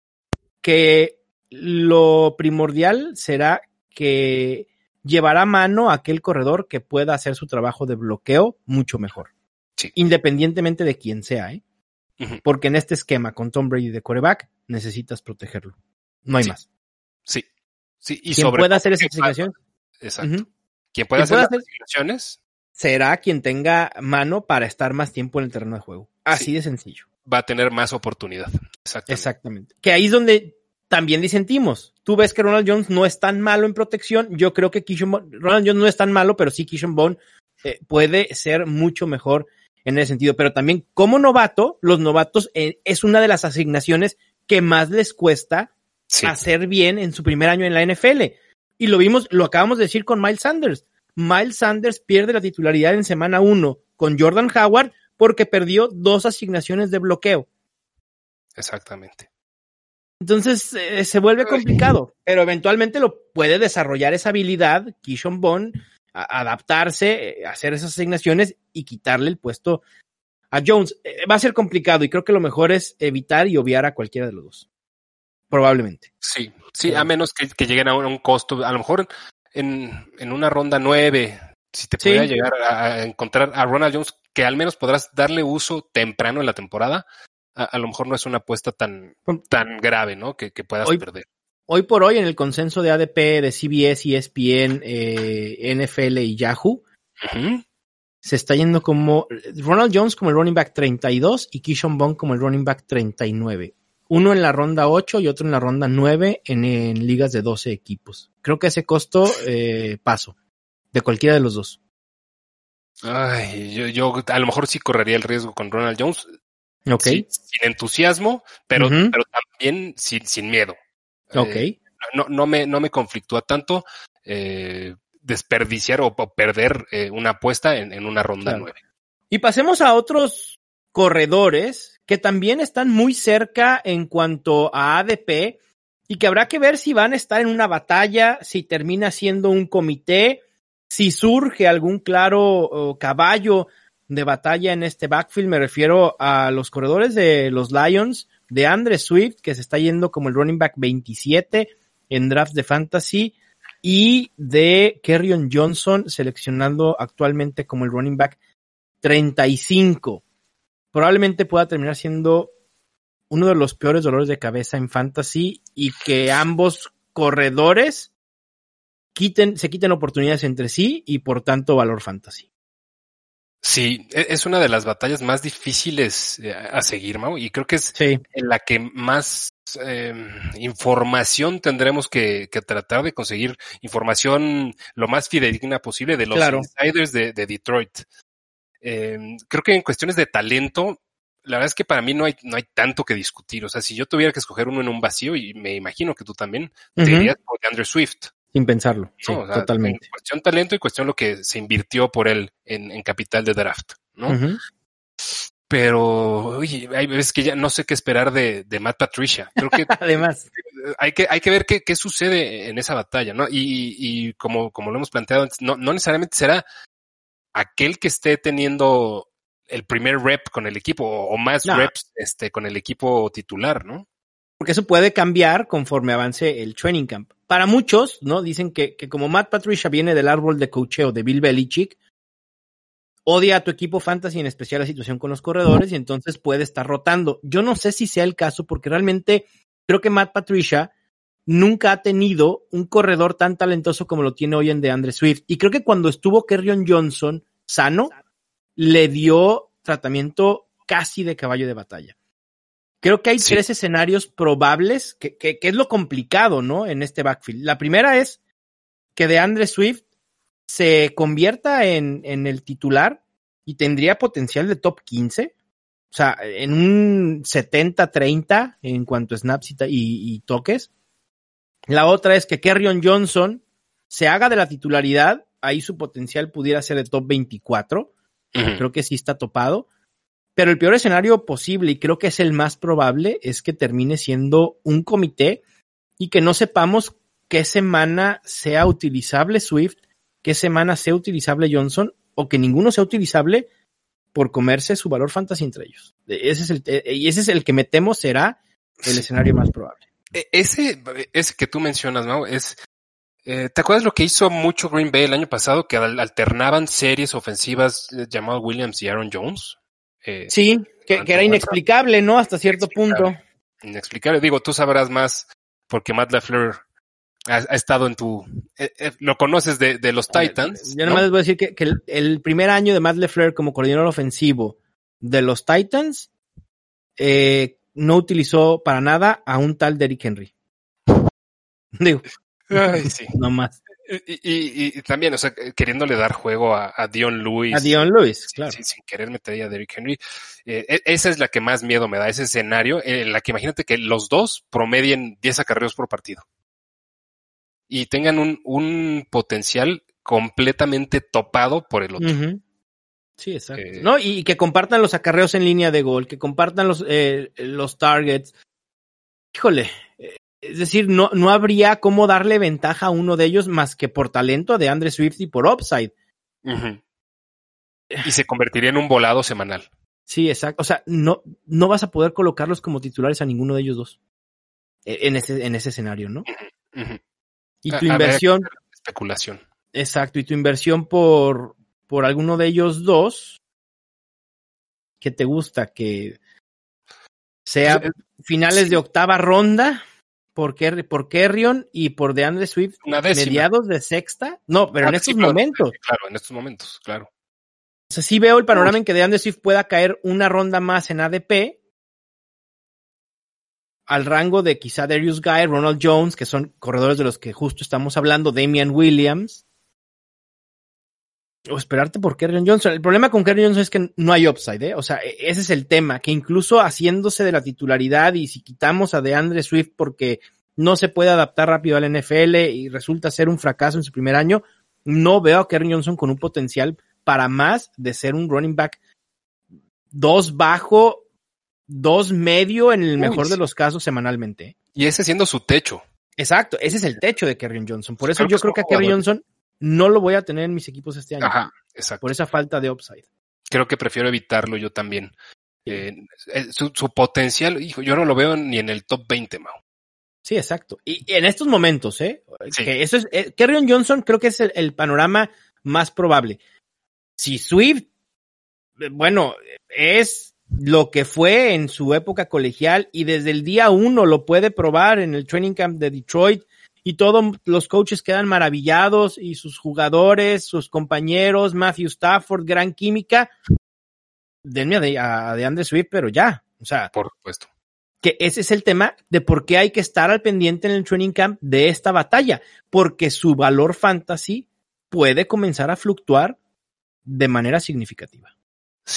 que lo primordial será que llevará mano a aquel corredor que pueda hacer su trabajo de bloqueo mucho mejor. Sí. Independientemente de quién sea, Porque en este esquema con Tom Brady de quarterback necesitas protegerlo. No hay más. Sí. Y quien pueda hacer esa asignación. Exacto. Quien pueda hacer las asignaciones será quien tenga mano para estar más tiempo en el terreno de juego. Así de sencillo. Va a tener más oportunidad. Exactamente. Que ahí es donde también disentimos. Tú ves que Ronald Jones no es tan malo en protección. Yo creo que Ronald Jones no es tan malo, pero sí Keyshawn Vaughn puede ser mucho mejor en ese sentido. Pero también como novato, los novatos es una de las asignaciones que más les cuesta hacer bien en su primer año en la NFL. Y lo acabamos de decir con Miles Sanders. Miles Sanders pierde la titularidad en semana 1 con Jordan Howard porque perdió 2 asignaciones de bloqueo. Exactamente. Entonces se vuelve complicado, pero eventualmente lo puede desarrollar esa habilidad, Keyshawn Vaughn, adaptarse, hacer esas asignaciones y quitarle el puesto a Jones. Va a ser complicado y creo que lo mejor es evitar y obviar a cualquiera de los dos. Probablemente. Sí, a menos que lleguen a un costo, a lo mejor en una ronda 9, si te pudiera llegar a encontrar a Ronald Jones, que al menos podrás darle uso temprano en la temporada, a lo mejor no es una apuesta tan grave, ¿no? Que puedas perder. Hoy por hoy, en el consenso de ADP de CBS, ESPN, NFL y Yahoo, se está yendo como Ronald Jones como el running back 32 y Keyshawn Vaughn como el running back 39. Uno en la ronda 8 y otro en la ronda 9 en ligas de 12 equipos. Creo que ese costo paso de cualquiera de los dos. Ay, yo a lo mejor sí correría el riesgo con Ronald Jones. Okay. Sin entusiasmo, pero también sin miedo. Okay. No me conflictúa tanto desperdiciar o perder una apuesta en una ronda 9. Y pasemos a otros corredores que también están muy cerca en cuanto a ADP y que habrá que ver si van a estar en una batalla, si termina siendo un comité, si surge algún claro caballo de batalla en este backfield. Me refiero a los corredores de los Lions, de Andre Swift, que se está yendo como el running back 27 en drafts de fantasy, y de Kerryon Johnson, seleccionando actualmente como el running back 35. Probablemente pueda terminar siendo uno de los peores dolores de cabeza en fantasy y que ambos corredores se quiten oportunidades entre sí y por tanto valor fantasy. Sí, es una de las batallas más difíciles a seguir, Mau, y creo que es en la que más información tendremos que tratar de conseguir, información lo más fidedigna posible de los insiders de Detroit. Creo que en cuestiones de talento la verdad es que para mí no hay tanto que discutir. O sea, si yo tuviera que escoger uno en un vacío, y me imagino que tú también, te dirías por DeAndre Swift. Sin pensarlo, ¿No? sí, O sea, totalmente. En cuestión talento y cuestión lo que se invirtió por él en capital de draft, ¿no? Pero, oye, hay veces que ya no sé qué esperar de Matt Patricia. Creo que además hay que ver qué sucede en esa batalla, ¿no? Y como lo hemos planteado antes, no necesariamente será aquel que esté teniendo el primer rep con el equipo o más reps con el equipo titular, ¿no? Porque eso puede cambiar conforme avance el training camp. Para muchos, ¿no? Dicen que como Matt Patricia viene del árbol de coacheo de Bill Belichick, odia a tu equipo fantasy, en especial la situación con los corredores, y entonces puede estar rotando. Yo no sé si sea el caso, porque realmente creo que Matt Patricia nunca ha tenido un corredor tan talentoso como lo tiene hoy en DeAndre Swift. Y creo que cuando estuvo Kerryon Johnson sano, le dio tratamiento casi de caballo de batalla. Creo que hay 3 escenarios probables, que es lo complicado, ¿no? En este backfield. La primera es que DeAndre Swift se convierta en el titular y tendría potencial de top 15. O sea, en un 70-30 en cuanto a snaps y toques. La otra es que Kerryon Johnson se haga de la titularidad. Ahí su potencial pudiera ser de top 24. Creo que sí está topado. Pero el peor escenario posible, y creo que es el más probable, es que termine siendo un comité y que no sepamos qué semana sea utilizable Swift, qué semana sea utilizable Johnson, o que ninguno sea utilizable por comerse su valor fantasy entre ellos. Ese es el que me temo será el escenario más probable. Ese que tú mencionas, ¿no? ¿te acuerdas lo que hizo mucho Green Bay el año pasado? Que alternaban series ofensivas Jamal Williams y Aaron Jones. Sí, que era inexplicable, ¿no? Hasta cierto punto. Inexplicable. Digo, tú sabrás más porque Matt LaFleur ha estado en lo conoces de los Titans. Yo nomás les voy a decir que el primer año de Matt LaFleur como coordinador ofensivo de los Titans no utilizó para nada a un tal Derrick Henry. Digo, ay, sí. No más. Y también, o sea, queriéndole dar juego a Dion Lewis. A Dion Lewis, claro. Sin querer meter a Derrick Henry. Esa es la que más miedo me da, ese escenario en la que imagínate que los dos promedien 10 acarreos por partido. Y tengan un potencial completamente topado por el otro. Sí, exacto. No, y que compartan los acarreos en línea de gol, que compartan los targets. Híjole, es decir, no habría cómo darle ventaja a uno de ellos más que por talento de DeAndre Swift y por upside. Y se convertiría en un volado semanal. Sí, exacto. O sea, no vas a poder colocarlos como titulares a ninguno de ellos dos. En ese escenario, ¿no? Y tu inversión. Especulación. Exacto. Y tu inversión por alguno de ellos dos. ¿Qué te gusta? Que sea finales de octava ronda por Kerryon y por DeAndre Swift mediados de sexta. No, pero en estos momentos. Claro, en estos momentos, claro. O sea, sí veo el panorama en que DeAndre Swift pueda caer una ronda más en ADP al rango de quizá Darius Guy, Ronald Jones, que son corredores de los que justo estamos hablando, Damian Williams, o esperarte por Kerryon Johnson. El problema con Kerryon Johnson es que no hay upside, ¿eh? O sea, ese es el tema, que incluso haciéndose de la titularidad y si quitamos a DeAndre Swift porque no se puede adaptar rápido al NFL y resulta ser un fracaso en su primer año, no veo a Kerryon Johnson con un potencial para más de ser un running back 2 bajo, 2 medio en el mejor de los casos semanalmente. Y ese siendo su techo. Exacto, ese es el techo de Kerryon Johnson. Por eso yo creo que a Kerryon Johnson no lo voy a tener en mis equipos este año. Ajá, exacto. Por esa falta de upside. Creo que prefiero evitarlo yo también. Su potencial, hijo, yo no lo veo ni en el top 20, Mau. Sí, exacto. Y en estos momentos, sí. Que eso es, Kerryon Johnson creo que es el panorama más probable. Si Swift, bueno, es lo que fue en su época colegial y desde el día 1 lo puede probar en el training camp de Detroit y todos los coaches quedan maravillados y sus jugadores, sus compañeros, Matthew Stafford, gran química, denme a DeAndre Swift, pero ya, o sea. Por supuesto. Que ese es el tema de por qué hay que estar al pendiente en el training camp de esta batalla, porque su valor fantasy puede comenzar a fluctuar de manera significativa. Sí,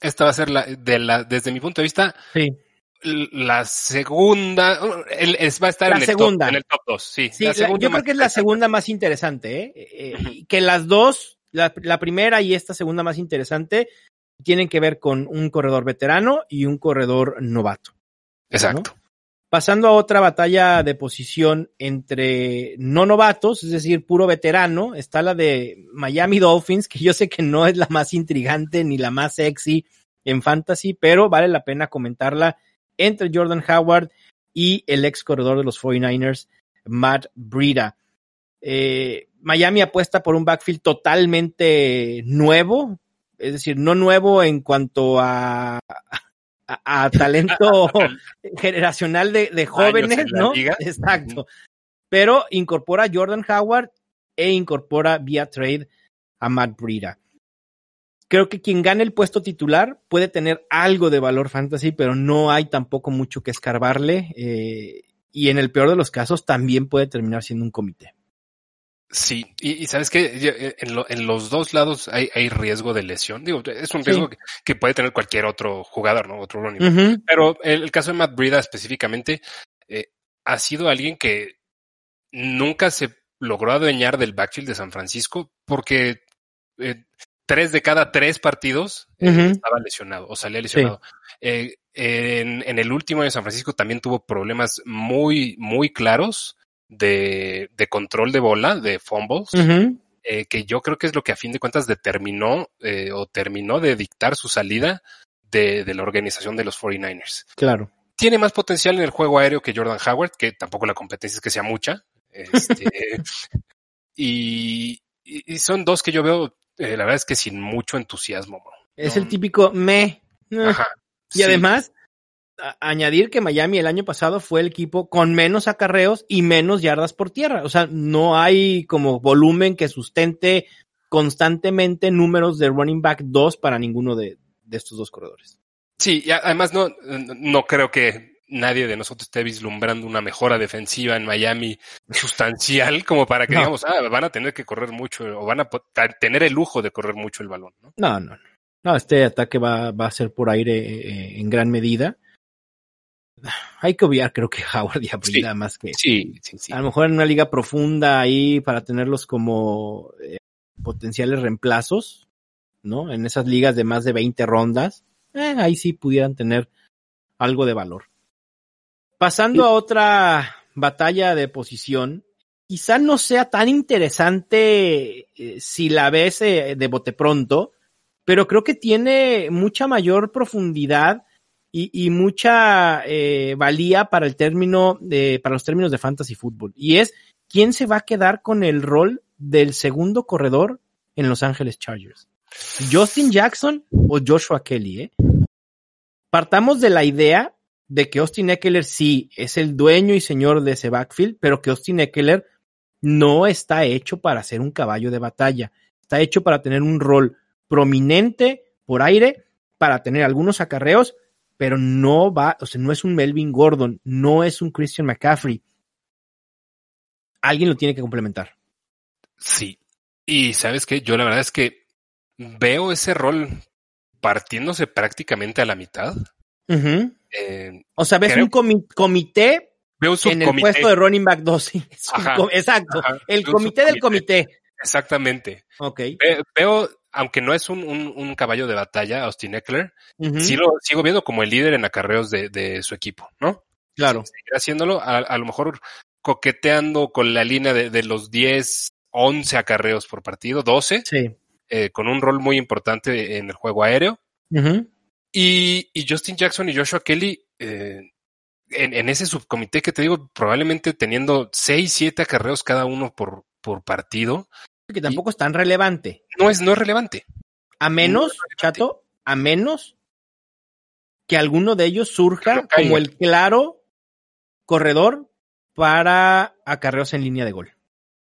esta va a ser desde mi punto de vista, sí. La segunda, va a estar en el top 2, sí. Sí, yo creo que es la segunda más interesante, ¿eh? Que las dos, la primera y esta segunda más interesante, tienen que ver con un corredor veterano y un corredor novato. Exacto. ¿No? Pasando a otra batalla de posición entre no novatos, es decir, puro veterano, está la de Miami Dolphins, que yo sé que no es la más intrigante ni la más sexy en fantasy, pero vale la pena comentarla, entre Jordan Howard y el ex corredor de los 49ers, Matt Breida. Miami apuesta por un backfield totalmente nuevo, es decir, no nuevo en cuanto a talento generacional de jóvenes, ¿no? Liga. Exacto. Pero incorpora a Jordan Howard e incorpora vía trade a Matt Breida. Creo que quien gane el puesto titular puede tener algo de valor fantasy, pero no hay tampoco mucho que escarbarle. Y en el peor de los casos también puede terminar siendo un comité. Sí, y sabes que en los dos lados hay riesgo de lesión. Digo, es un riesgo que puede tener cualquier otro jugador, ¿no? Otro running back. Uh-huh. Pero el caso de Matt Breida específicamente ha sido alguien que nunca se logró adueñar del backfield de San Francisco porque 3 de cada 3 partidos estaba lesionado o salía lesionado. Sí. En el último año de San Francisco también tuvo problemas muy, muy claros de control de bola, de fumbles, que yo creo que es lo que a fin de cuentas terminó de dictar su salida de la organización de los 49ers. Claro. Tiene más potencial en el juego aéreo que Jordan Howard, que tampoco la competencia es que sea mucha. Y son dos que yo veo, la verdad es que sin mucho entusiasmo. Bro. Es el típico Ajá, y sí. Además, añadir que Miami el año pasado fue el equipo con menos acarreos y menos yardas por tierra. O sea, no hay como volumen que sustente constantemente números de running back 2 para ninguno de estos dos corredores. Sí, y además no creo que nadie de nosotros esté vislumbrando una mejora defensiva en Miami sustancial como para que digamos, van a tener que correr mucho o van a tener el lujo de correr mucho el balón, ¿no? No, este ataque va a ser por aire en gran medida. Hay que obviar, creo que Howard y a Breida más que... Sí. A lo mejor en una liga profunda ahí para tenerlos como potenciales reemplazos, ¿no? En esas ligas de más de 20 rondas, ahí sí pudieran tener algo de valor. Pasando a otra batalla de posición, quizá no sea tan interesante si la ves de bote pronto, pero creo que tiene mucha mayor profundidad y mucha valía para los términos de fantasy fútbol. Y es, ¿quién se va a quedar con el rol del segundo corredor en Los Ángeles Chargers? ¿Justin Jackson o Joshua Kelly? Partamos de la idea de que Austin Ekeler sí es el dueño y señor de ese backfield, pero que Austin Ekeler no está hecho para ser un caballo de batalla. Está hecho para tener un rol prominente por aire, para tener algunos acarreos, pero no es un Melvin Gordon, no es un Christian McCaffrey. Alguien lo tiene que complementar. Sí. Y ¿sabes qué? Yo la verdad es que veo ese rol partiéndose prácticamente a la mitad. Uh-huh. O sea, ves un comité en el puesto de running back 2. Sí. Exacto. Ajá. El comité del comité. Exactamente. Okay. Veo, aunque no es un caballo de batalla, Austin Ekeler, sí lo sigo viendo como el líder en acarreos de su equipo, ¿no? Claro. Seguir haciéndolo, a lo mejor coqueteando con la línea de los 10, 11 acarreos por partido, 12. Sí. Con un rol muy importante en el juego aéreo. Uh-huh. Y Justin Jackson y Joshua Kelly en ese subcomité que te digo, probablemente teniendo 6, 7 acarreos cada uno por partido. Que tampoco es tan relevante. No es relevante. A menos, Chato, a menos que alguno de ellos surja como el claro corredor para acarreos en línea de gol.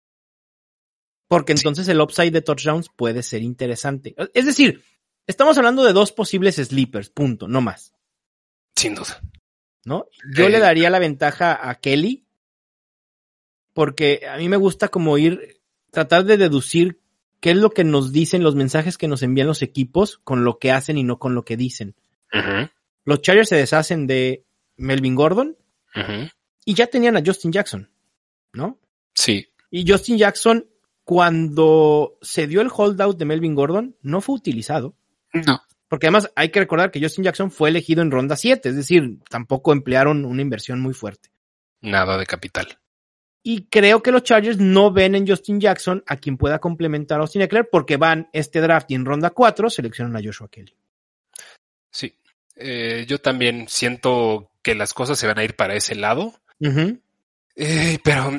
Porque entonces el upside de touchdowns puede ser interesante. Es decir, estamos hablando de dos posibles sleepers, punto, no más. Sin duda. ¿No? Yo le daría la ventaja a Kelly, porque a mí me gusta como tratar de deducir qué es lo que nos dicen, los mensajes que nos envían los equipos con lo que hacen y no con lo que dicen. Uh-huh. Los Chargers se deshacen de Melvin Gordon y ya tenían a Justin Jackson, ¿no? Sí. Y Justin Jackson, cuando se dio el holdout de Melvin Gordon, no fue utilizado. No. Porque además hay que recordar que Justin Jackson fue elegido en ronda 7, es decir, tampoco emplearon una inversión muy fuerte. Nada de capital. Y creo que los Chargers no ven en Justin Jackson a quien pueda complementar a Austin Ekeler porque van este draft y en ronda 4 seleccionan a Joshua Kelly. Sí. Yo también siento que las cosas se van a ir para ese lado. Uh-huh. Pero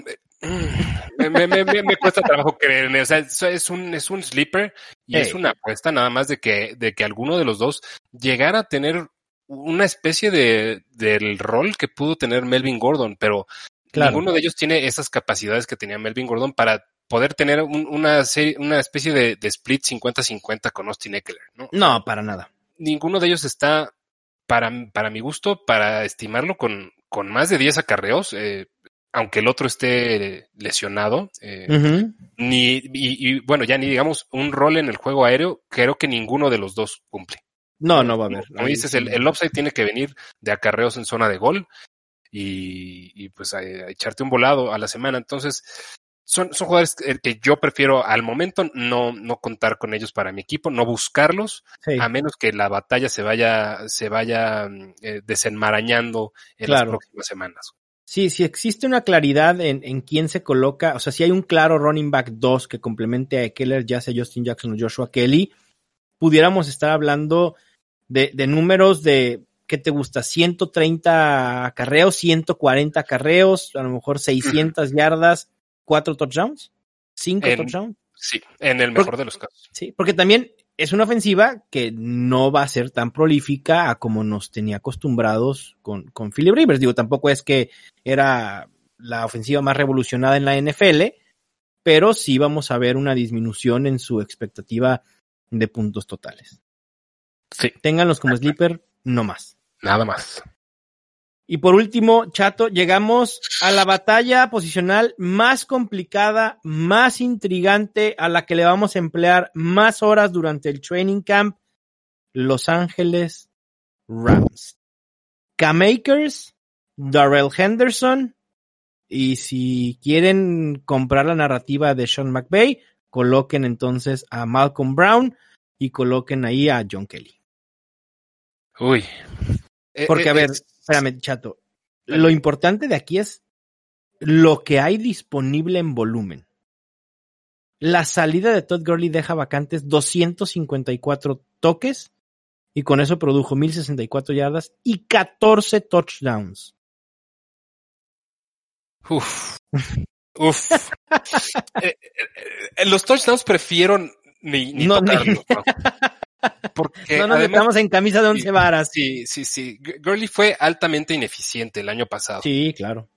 me cuesta trabajo creer en eso. O sea, es un sleeper y es una apuesta nada más de que alguno de los dos llegara a tener una especie del rol que pudo tener Melvin Gordon, pero claro, ninguno de ellos tiene esas capacidades que tenía Melvin Gordon para poder tener una especie de split 50-50 con Austin Ekeler, ¿no? No, para nada. Ninguno de ellos está, para mi gusto, para estimarlo con más de 10 acarreos, aunque el otro esté lesionado, uh-huh, y bueno, ya ni digamos un rol en el juego aéreo, creo que ninguno de los dos cumple. No va a haber. Como dices, el upside tiene que venir de acarreos en zona de gol y pues a echarte un volado a la semana. Entonces, son jugadores que yo prefiero al momento no contar con ellos para mi equipo, no buscarlos, sí, a menos que la batalla se vaya desenmarañando en las próximas semanas. Sí, si existe una claridad en quién se coloca, o sea, si hay un claro running back 2 que complemente a Ekeler, ya sea Justin Jackson o Joshua Kelly, pudiéramos estar hablando de números de, ¿qué te gusta? 130 acarreos, 140 acarreos, a lo mejor 600 yardas, 4 touchdowns, 5 touchdowns. Sí, en el mejor de los casos. Sí, porque también es una ofensiva que no va a ser tan prolífica a como nos tenía acostumbrados con Philip Rivers. Digo, tampoco es que era la ofensiva más revolucionada en la NFL, pero sí vamos a ver una disminución en su expectativa de puntos totales. Sí. Ténganlos como sleeper, no más. Nada más. Y por último, Chato, llegamos a la batalla posicional más complicada, más intrigante, a la que le vamos a emplear más horas durante el training camp. Los Ángeles Rams. Cam Akers, Darrell Henderson, y si quieren comprar la narrativa de Sean McVay, coloquen entonces a Malcolm Brown y coloquen ahí a John Kelly. Uy. Porque, a ver, espérame, Chato. Lo importante de aquí es lo que hay disponible en volumen. La salida de Todd Gurley deja vacantes 254 toques y con eso produjo 1064 yardas y 14 touchdowns. Uf. Los touchdowns prefiero ni tocarlos. ¿No? Porque no nos metamos en camisa de 11 varas. Sí. Gurley fue altamente ineficiente el año pasado. Sí, claro.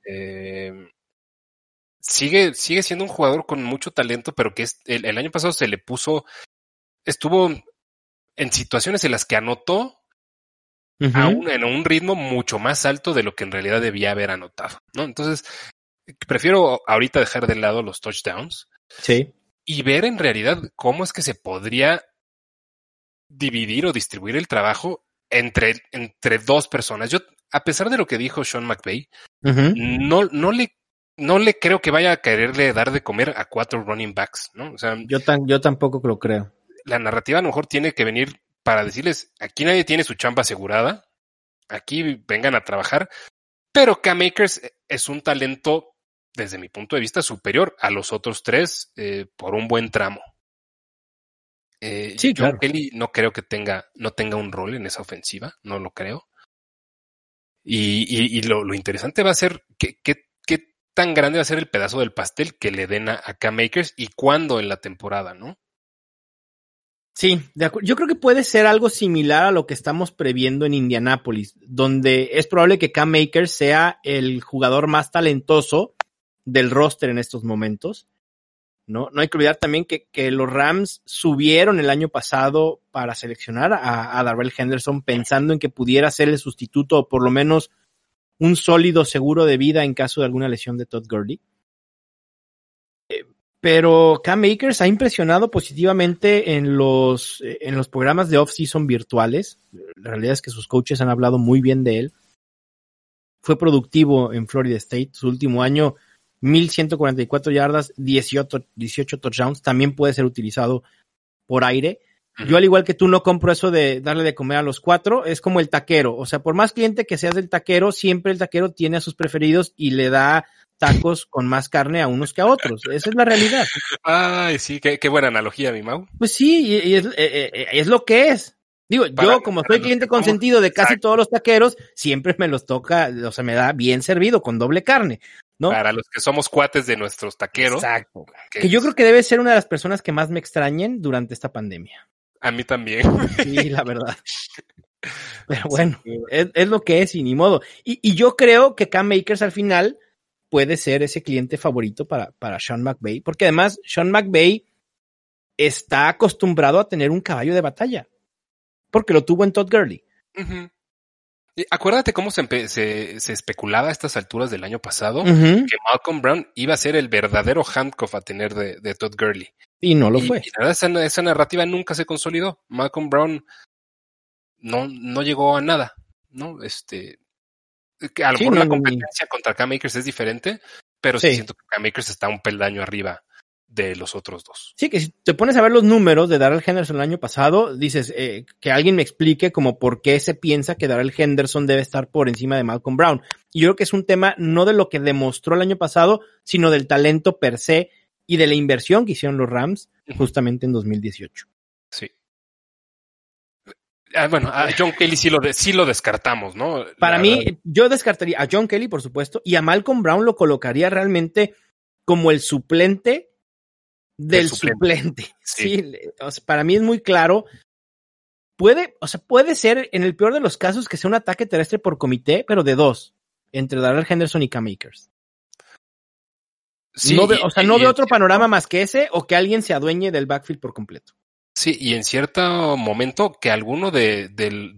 Sigue siendo un jugador con mucho talento, pero que el año pasado estuvo en situaciones en las que anotó uh-huh, en un ritmo mucho más alto de lo que en realidad debía haber anotado, ¿no? Entonces, prefiero ahorita dejar de lado los touchdowns. Sí. Y ver en realidad cómo es que se podría dividir o distribuir el trabajo entre dos personas. Yo, a pesar de lo que dijo Sean McVay, uh-huh, no le creo que vaya a quererle dar de comer a 4 running backs, ¿no? O sea, yo tampoco lo creo. La narrativa a lo mejor tiene que venir para decirles, aquí nadie tiene su chamba asegurada, aquí vengan a trabajar, pero Cam Akers es un talento, desde mi punto de vista, superior a los otros 3 por un buen tramo. Sí, claro. John Kelly no creo que no tenga un rol en esa ofensiva, no lo creo. Y lo interesante va a ser qué tan grande va a ser el pedazo del pastel que le den a Cam Akers y cuándo en la temporada, ¿no? Sí, yo creo que puede ser algo similar a lo que estamos previendo en Indianápolis, donde es probable que Cam Akers sea el jugador más talentoso del roster en estos momentos. No hay que olvidar también que los Rams subieron el año pasado para seleccionar a Darrell Henderson pensando en que pudiera ser el sustituto o por lo menos un sólido seguro de vida en caso de alguna lesión de Todd Gurley. Pero Cam Akers ha impresionado positivamente en los programas de off-season virtuales. La realidad es que sus coaches han hablado muy bien de él. Fue productivo en Florida State. Su último año, 1,144 yardas, 18 touchdowns. También puede ser utilizado por aire. Yo, al igual que tú, no compro eso de darle de comer a los 4. Es como el taquero. O sea, por más cliente que seas del taquero, siempre el taquero tiene a sus preferidos y le da tacos con más carne a unos que a otros. Esa es la realidad. Ay, sí, qué buena analogía, mi Mau. Pues sí, y es lo que es. Digo, yo como soy cliente consentido de casi todos los taqueros, siempre me los toca, o sea, me da bien servido con doble carne, ¿no? Para los que somos cuates de nuestros taqueros. Exacto. Que yo creo que debe ser una de las personas que más me extrañen durante esta pandemia. A mí también. Sí, la verdad. Pero bueno, es lo que es y ni modo. Y yo creo que Cam Akers al final puede ser ese cliente favorito para Sean McVay, porque además Sean McVay está acostumbrado a tener un caballo de batalla, porque lo tuvo en Todd Gurley. Uh-huh. Y acuérdate cómo se especulaba a estas alturas del año pasado que Malcolm Brown iba a ser el verdadero handcuff a tener de Todd Gurley. Y no lo fue. Y la verdad, esa narrativa nunca se consolidó. Malcolm Brown no llegó a nada, ¿no? Que a lo mejor la competencia contra Cam Akers es diferente, pero sí siento que Cam Akers está un peldaño arriba de los otros dos. Sí, que si te pones a ver los números de Darrell Henderson el año pasado, dices que alguien me explique como por qué se piensa que Darrell Henderson debe estar por encima de Malcolm Brown. Y yo creo que es un tema no de lo que demostró el año pasado, sino del talento per se y de la inversión que hicieron los Rams justamente en 2018. Sí. Bueno, a John Kelly sí lo descartamos, ¿no? Para mí, yo descartaría a John Kelly, por supuesto, y a Malcolm Brown lo colocaría realmente como el suplente del suplente. Sí. O sea, para mí es muy claro. Puede ser en el peor de los casos que sea un ataque terrestre por comité, pero de dos, entre Darrell Henderson y Cam Akers. Sí, no veo otro panorama más que ese, o que alguien se adueñe del backfield por completo. Sí, y en cierto momento que alguno del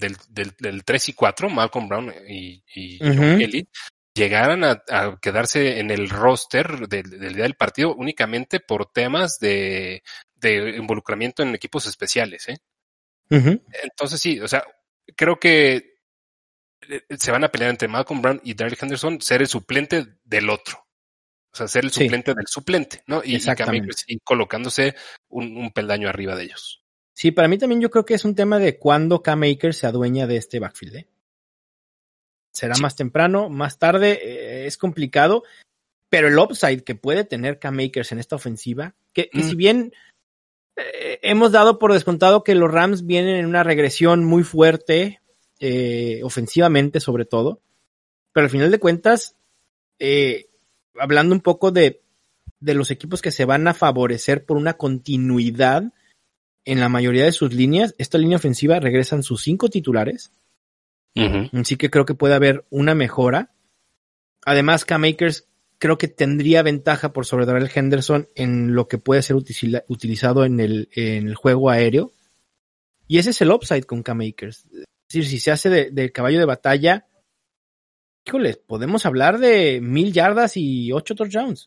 3 y 4, Malcolm Brown y John Kelly, llegaran a quedarse en el roster del día del partido únicamente por temas de involucramiento en equipos especiales, ¿eh? Entonces sí, o sea, creo que se van a pelear entre Malcolm Brown y Darrell Henderson, ser el suplente del otro. O sea, ser el suplente del suplente, ¿no? Y Cam Akers colocándose un peldaño arriba de ellos. Sí, para mí también yo creo que es un tema de cuándo Cam Akers se adueña de este backfield, ¿eh? Será más temprano, más tarde, es complicado, pero el upside que puede tener Cam Akers en esta ofensiva, que si bien hemos dado por descontado que los Rams vienen en una regresión muy fuerte, ofensivamente sobre todo, pero al final de cuentas, hablando un poco de los equipos que se van a favorecer por una continuidad en la mayoría de sus líneas, esta línea ofensiva regresan sus 5 titulares. Así que creo que puede haber una mejora. Además, Cam Akers creo que tendría ventaja por sobre Darrell Henderson en lo que puede ser utilizado en el juego aéreo. Y ese es el upside con Cam Akers. Es decir, si se hace de caballo de batalla, híjole, podemos hablar de 1,000 yardas y 8 touchdowns.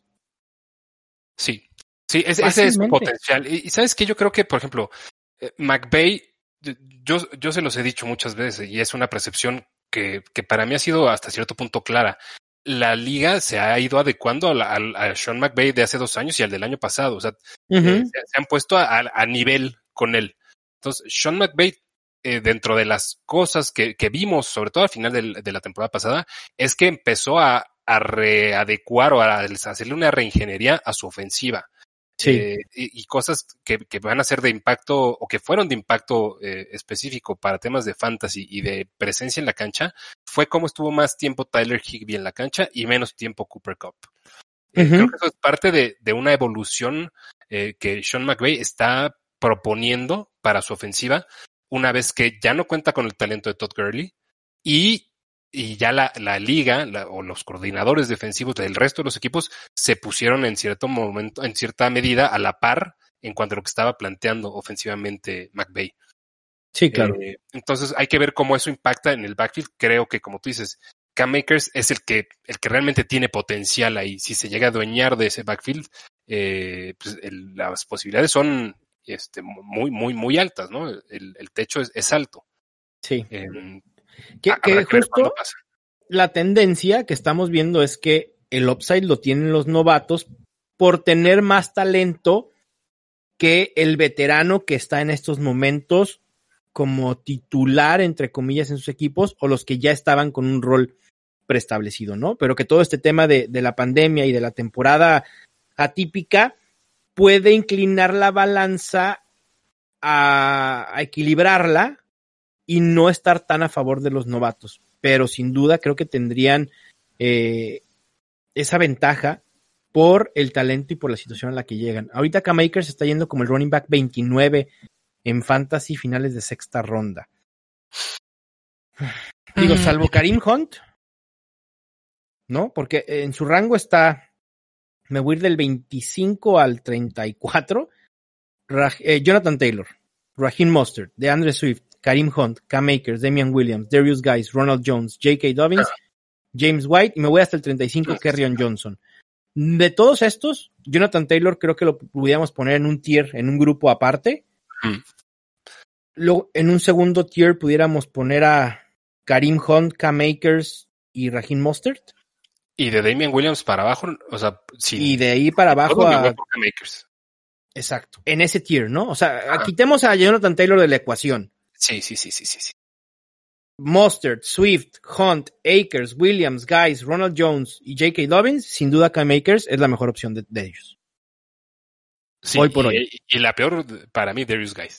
Sí, ese es potencial. Y sabes que yo creo que, por ejemplo, McVay, yo se los he dicho muchas veces y es una percepción que para mí ha sido hasta cierto punto clara. La liga se ha ido adecuando a Sean McVay de hace 2 años y al del año pasado. O sea, se han puesto a nivel con él. Entonces, Sean McVay, dentro de las cosas que vimos, sobre todo al final de la temporada pasada, es que empezó a readecuar o a hacerle una reingeniería a su ofensiva. Sí. Y cosas que van a ser de impacto o que fueron de impacto específico para temas de fantasy y de presencia en la cancha, fue cómo estuvo más tiempo Tyler Higbee en la cancha y menos tiempo Cooper Kupp. Creo que eso es parte de una evolución que Sean McVay está proponiendo para su ofensiva una vez que ya no cuenta con el talento de Todd Gurley y ya la liga o los coordinadores defensivos del resto de los equipos se pusieron en cierto momento, en cierta medida, a la par en cuanto a lo que estaba planteando ofensivamente McVay. Sí, claro. Entonces hay que ver cómo eso impacta en el backfield. Creo que, como tú dices, Cam Akers es el que realmente tiene potencial ahí. Si se llega a adueñar de ese backfield, pues las posibilidades son muy, muy, muy altas, ¿no? El techo es alto. Sí. Que justo la tendencia que estamos viendo es que el upside lo tienen los novatos por tener más talento que el veterano que está en estos momentos como titular, entre comillas, en sus equipos, o los que ya estaban con un rol preestablecido, ¿no? Pero que todo este tema de la pandemia y de la temporada atípica puede inclinar la balanza a equilibrarla y no estar tan a favor de los novatos. Pero sin duda creo que tendrían esa ventaja por el talento y por la situación a la que llegan. Ahorita Cam Akers está yendo como el running back 29 en fantasy finales de sexta ronda. Digo, salvo Kareem Hunt, ¿no? Porque en su rango está, me voy a ir del 25 al 34, Jonathan Taylor, Raheem Mostert, DeAndre Swift, Kareem Hunt, Cam Akers, Damian Williams, Darius Guice, Ronald Jones, J.K. Dobbins, James White, y me voy hasta el 35, Kerryon Johnson. De todos estos, Jonathan Taylor creo que lo pudiéramos poner en un tier, en un grupo aparte. Luego, en un segundo tier pudiéramos poner a Kareem Hunt, Cam Akers y Raheem Mostert. Y de Damian Williams para abajo, o sea, sí. Y de ahí para abajo a Cam Akers. Exacto, en ese tier, ¿no? O sea, quitemos a Jonathan Taylor de la ecuación. Sí. Mostert, Swift, Hunt, Akers, Williams, Guice, Ronald Jones y J.K. Dobbins, sin duda Cam Akers es la mejor opción de ellos. Sí, hoy por hoy. Y la peor para mí, Darius Guice.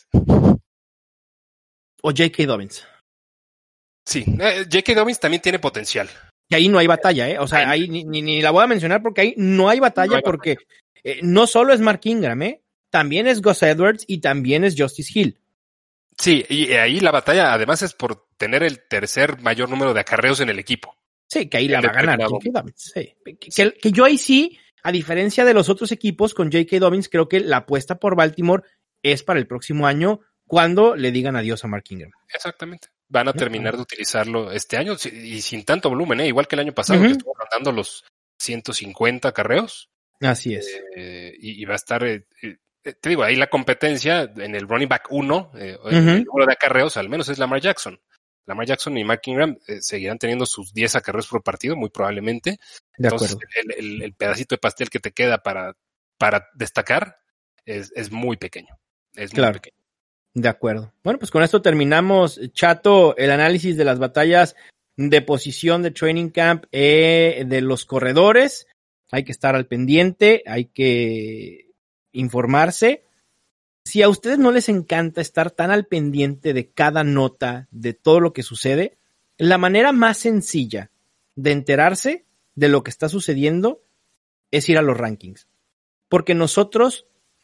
O J.K. Dobbins. Sí, J.K. Dobbins también tiene potencial. Y ahí no hay batalla, ¿eh? O sea, ahí ni la voy a mencionar porque ahí no hay batalla porque no solo es Mark Ingram, también es Gus Edwards y también es Justice Hill. Sí, y ahí la batalla además es por tener el tercer mayor número de acarreos en el equipo. Sí, que ahí la va a ganar J.K. Dobbins. Sí. Que yo ahí sí, a diferencia de los otros equipos con J.K. Dobbins, creo que la apuesta por Baltimore es para el próximo año cuando le digan adiós a Mark Ingram. Exactamente. Van a terminar de utilizarlo este año y sin tanto volumen, igual que el año pasado, que estuvo rondando los 150 acarreos. Así es. Y va a estar... te digo, ahí la competencia en el running back 1, el número de acarreos, al menos es Lamar Jackson. Lamar Jackson y Mark Ingram seguirán teniendo sus 10 acarreos por partido, muy probablemente. Entonces, el pedacito de pastel que te queda para destacar es muy pequeño. Es muy pequeño. De acuerdo. Bueno, pues con esto terminamos, Chato, el análisis de las batallas de posición de training camp de los corredores. Hay que estar al pendiente, hay que informarse. Si a ustedes no les encanta estar tan al pendiente de cada nota, de todo lo que sucede, la manera más sencilla de enterarse de lo que está sucediendo es ir a los rankings. Porque nosotros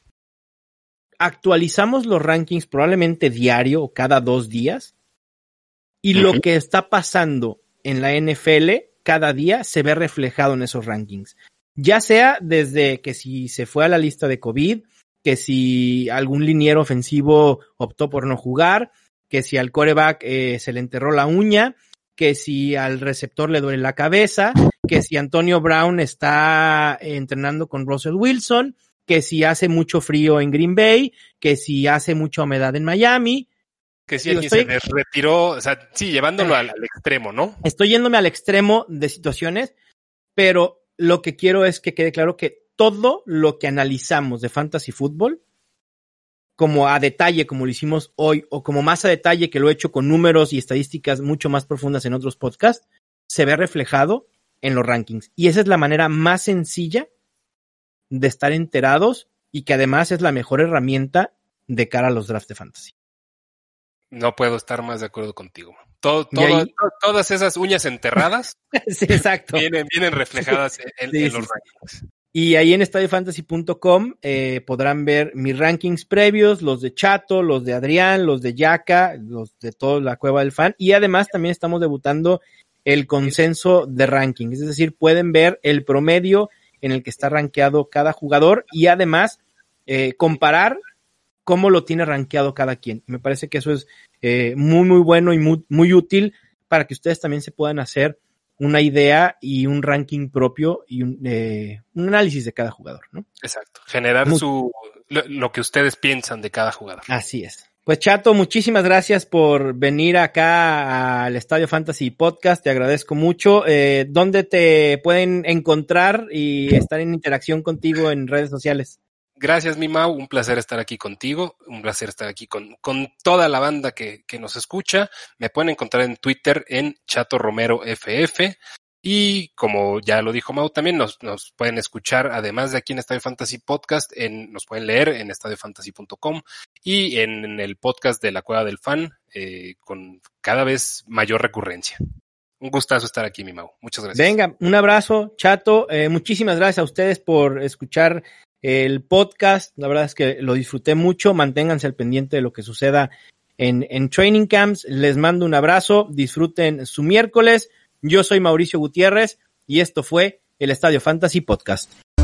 actualizamos los rankings probablemente diario o cada 2 días y lo que está pasando en la NFL cada día se ve reflejado en esos rankings. Ya sea desde que si se fue a la lista de COVID, que si algún liniero ofensivo optó por no jugar, que si al quarterback se le enterró la uña, que si al receptor le duele la cabeza, que si Antonio Brown está entrenando con Russell Wilson, que si hace mucho frío en Green Bay, que si hace mucha humedad en Miami. Que si alguien se retiró, o sea, sí, llevándolo al extremo, ¿no? Estoy yéndome al extremo de situaciones, pero lo que quiero es que quede claro que todo lo que analizamos de fantasy fútbol, como a detalle, como lo hicimos hoy, o como más a detalle que lo he hecho con números y estadísticas mucho más profundas en otros podcasts, se ve reflejado en los rankings. Y esa es la manera más sencilla de estar enterados y que además es la mejor herramienta de cara a los drafts de fantasy. No puedo estar más de acuerdo contigo. Todas esas uñas enterradas sí, exacto. vienen reflejadas en los rankings. Y ahí en estadiofantasy.com podrán ver mis rankings previos, los de Chato, los de Adrián, los de Yaka, los de toda la Cueva del Fan. Y además también estamos debutando el consenso de ranking. Es decir, pueden ver el promedio en el que está rankeado cada jugador y además comparar cómo lo tiene rankeado cada quien. Me parece que eso es muy, muy bueno y muy, muy útil para que ustedes también se puedan hacer una idea y un ranking propio y un análisis de cada jugador, ¿no? Exacto. Generar lo que ustedes piensan de cada jugador. Así es. Pues Chato, muchísimas gracias por venir acá al Estadio Fantasy Podcast, te agradezco mucho. ¿Dónde te pueden encontrar y estar en interacción contigo en redes sociales? Gracias, mi Mau, un placer estar aquí contigo, un placer estar aquí con toda la banda que nos escucha. Me pueden encontrar en Twitter en Chato Romero FF. Y como ya lo dijo Mau, también nos pueden escuchar, además de aquí en Estadio Fantasy Podcast, nos pueden leer en estadiofantasy.com y en el podcast de La Cueva del Fan, con cada vez mayor recurrencia. Un gustazo estar aquí, mi Mau. Muchas gracias. Venga, un abrazo, Chato. Muchísimas gracias a ustedes por escuchar el podcast. La verdad es que lo disfruté mucho. Manténganse al pendiente de lo que suceda en Training Camps. Les mando un abrazo. Disfruten su miércoles. Yo soy Mauricio Gutiérrez y esto fue el Estadio Fantasy Podcast.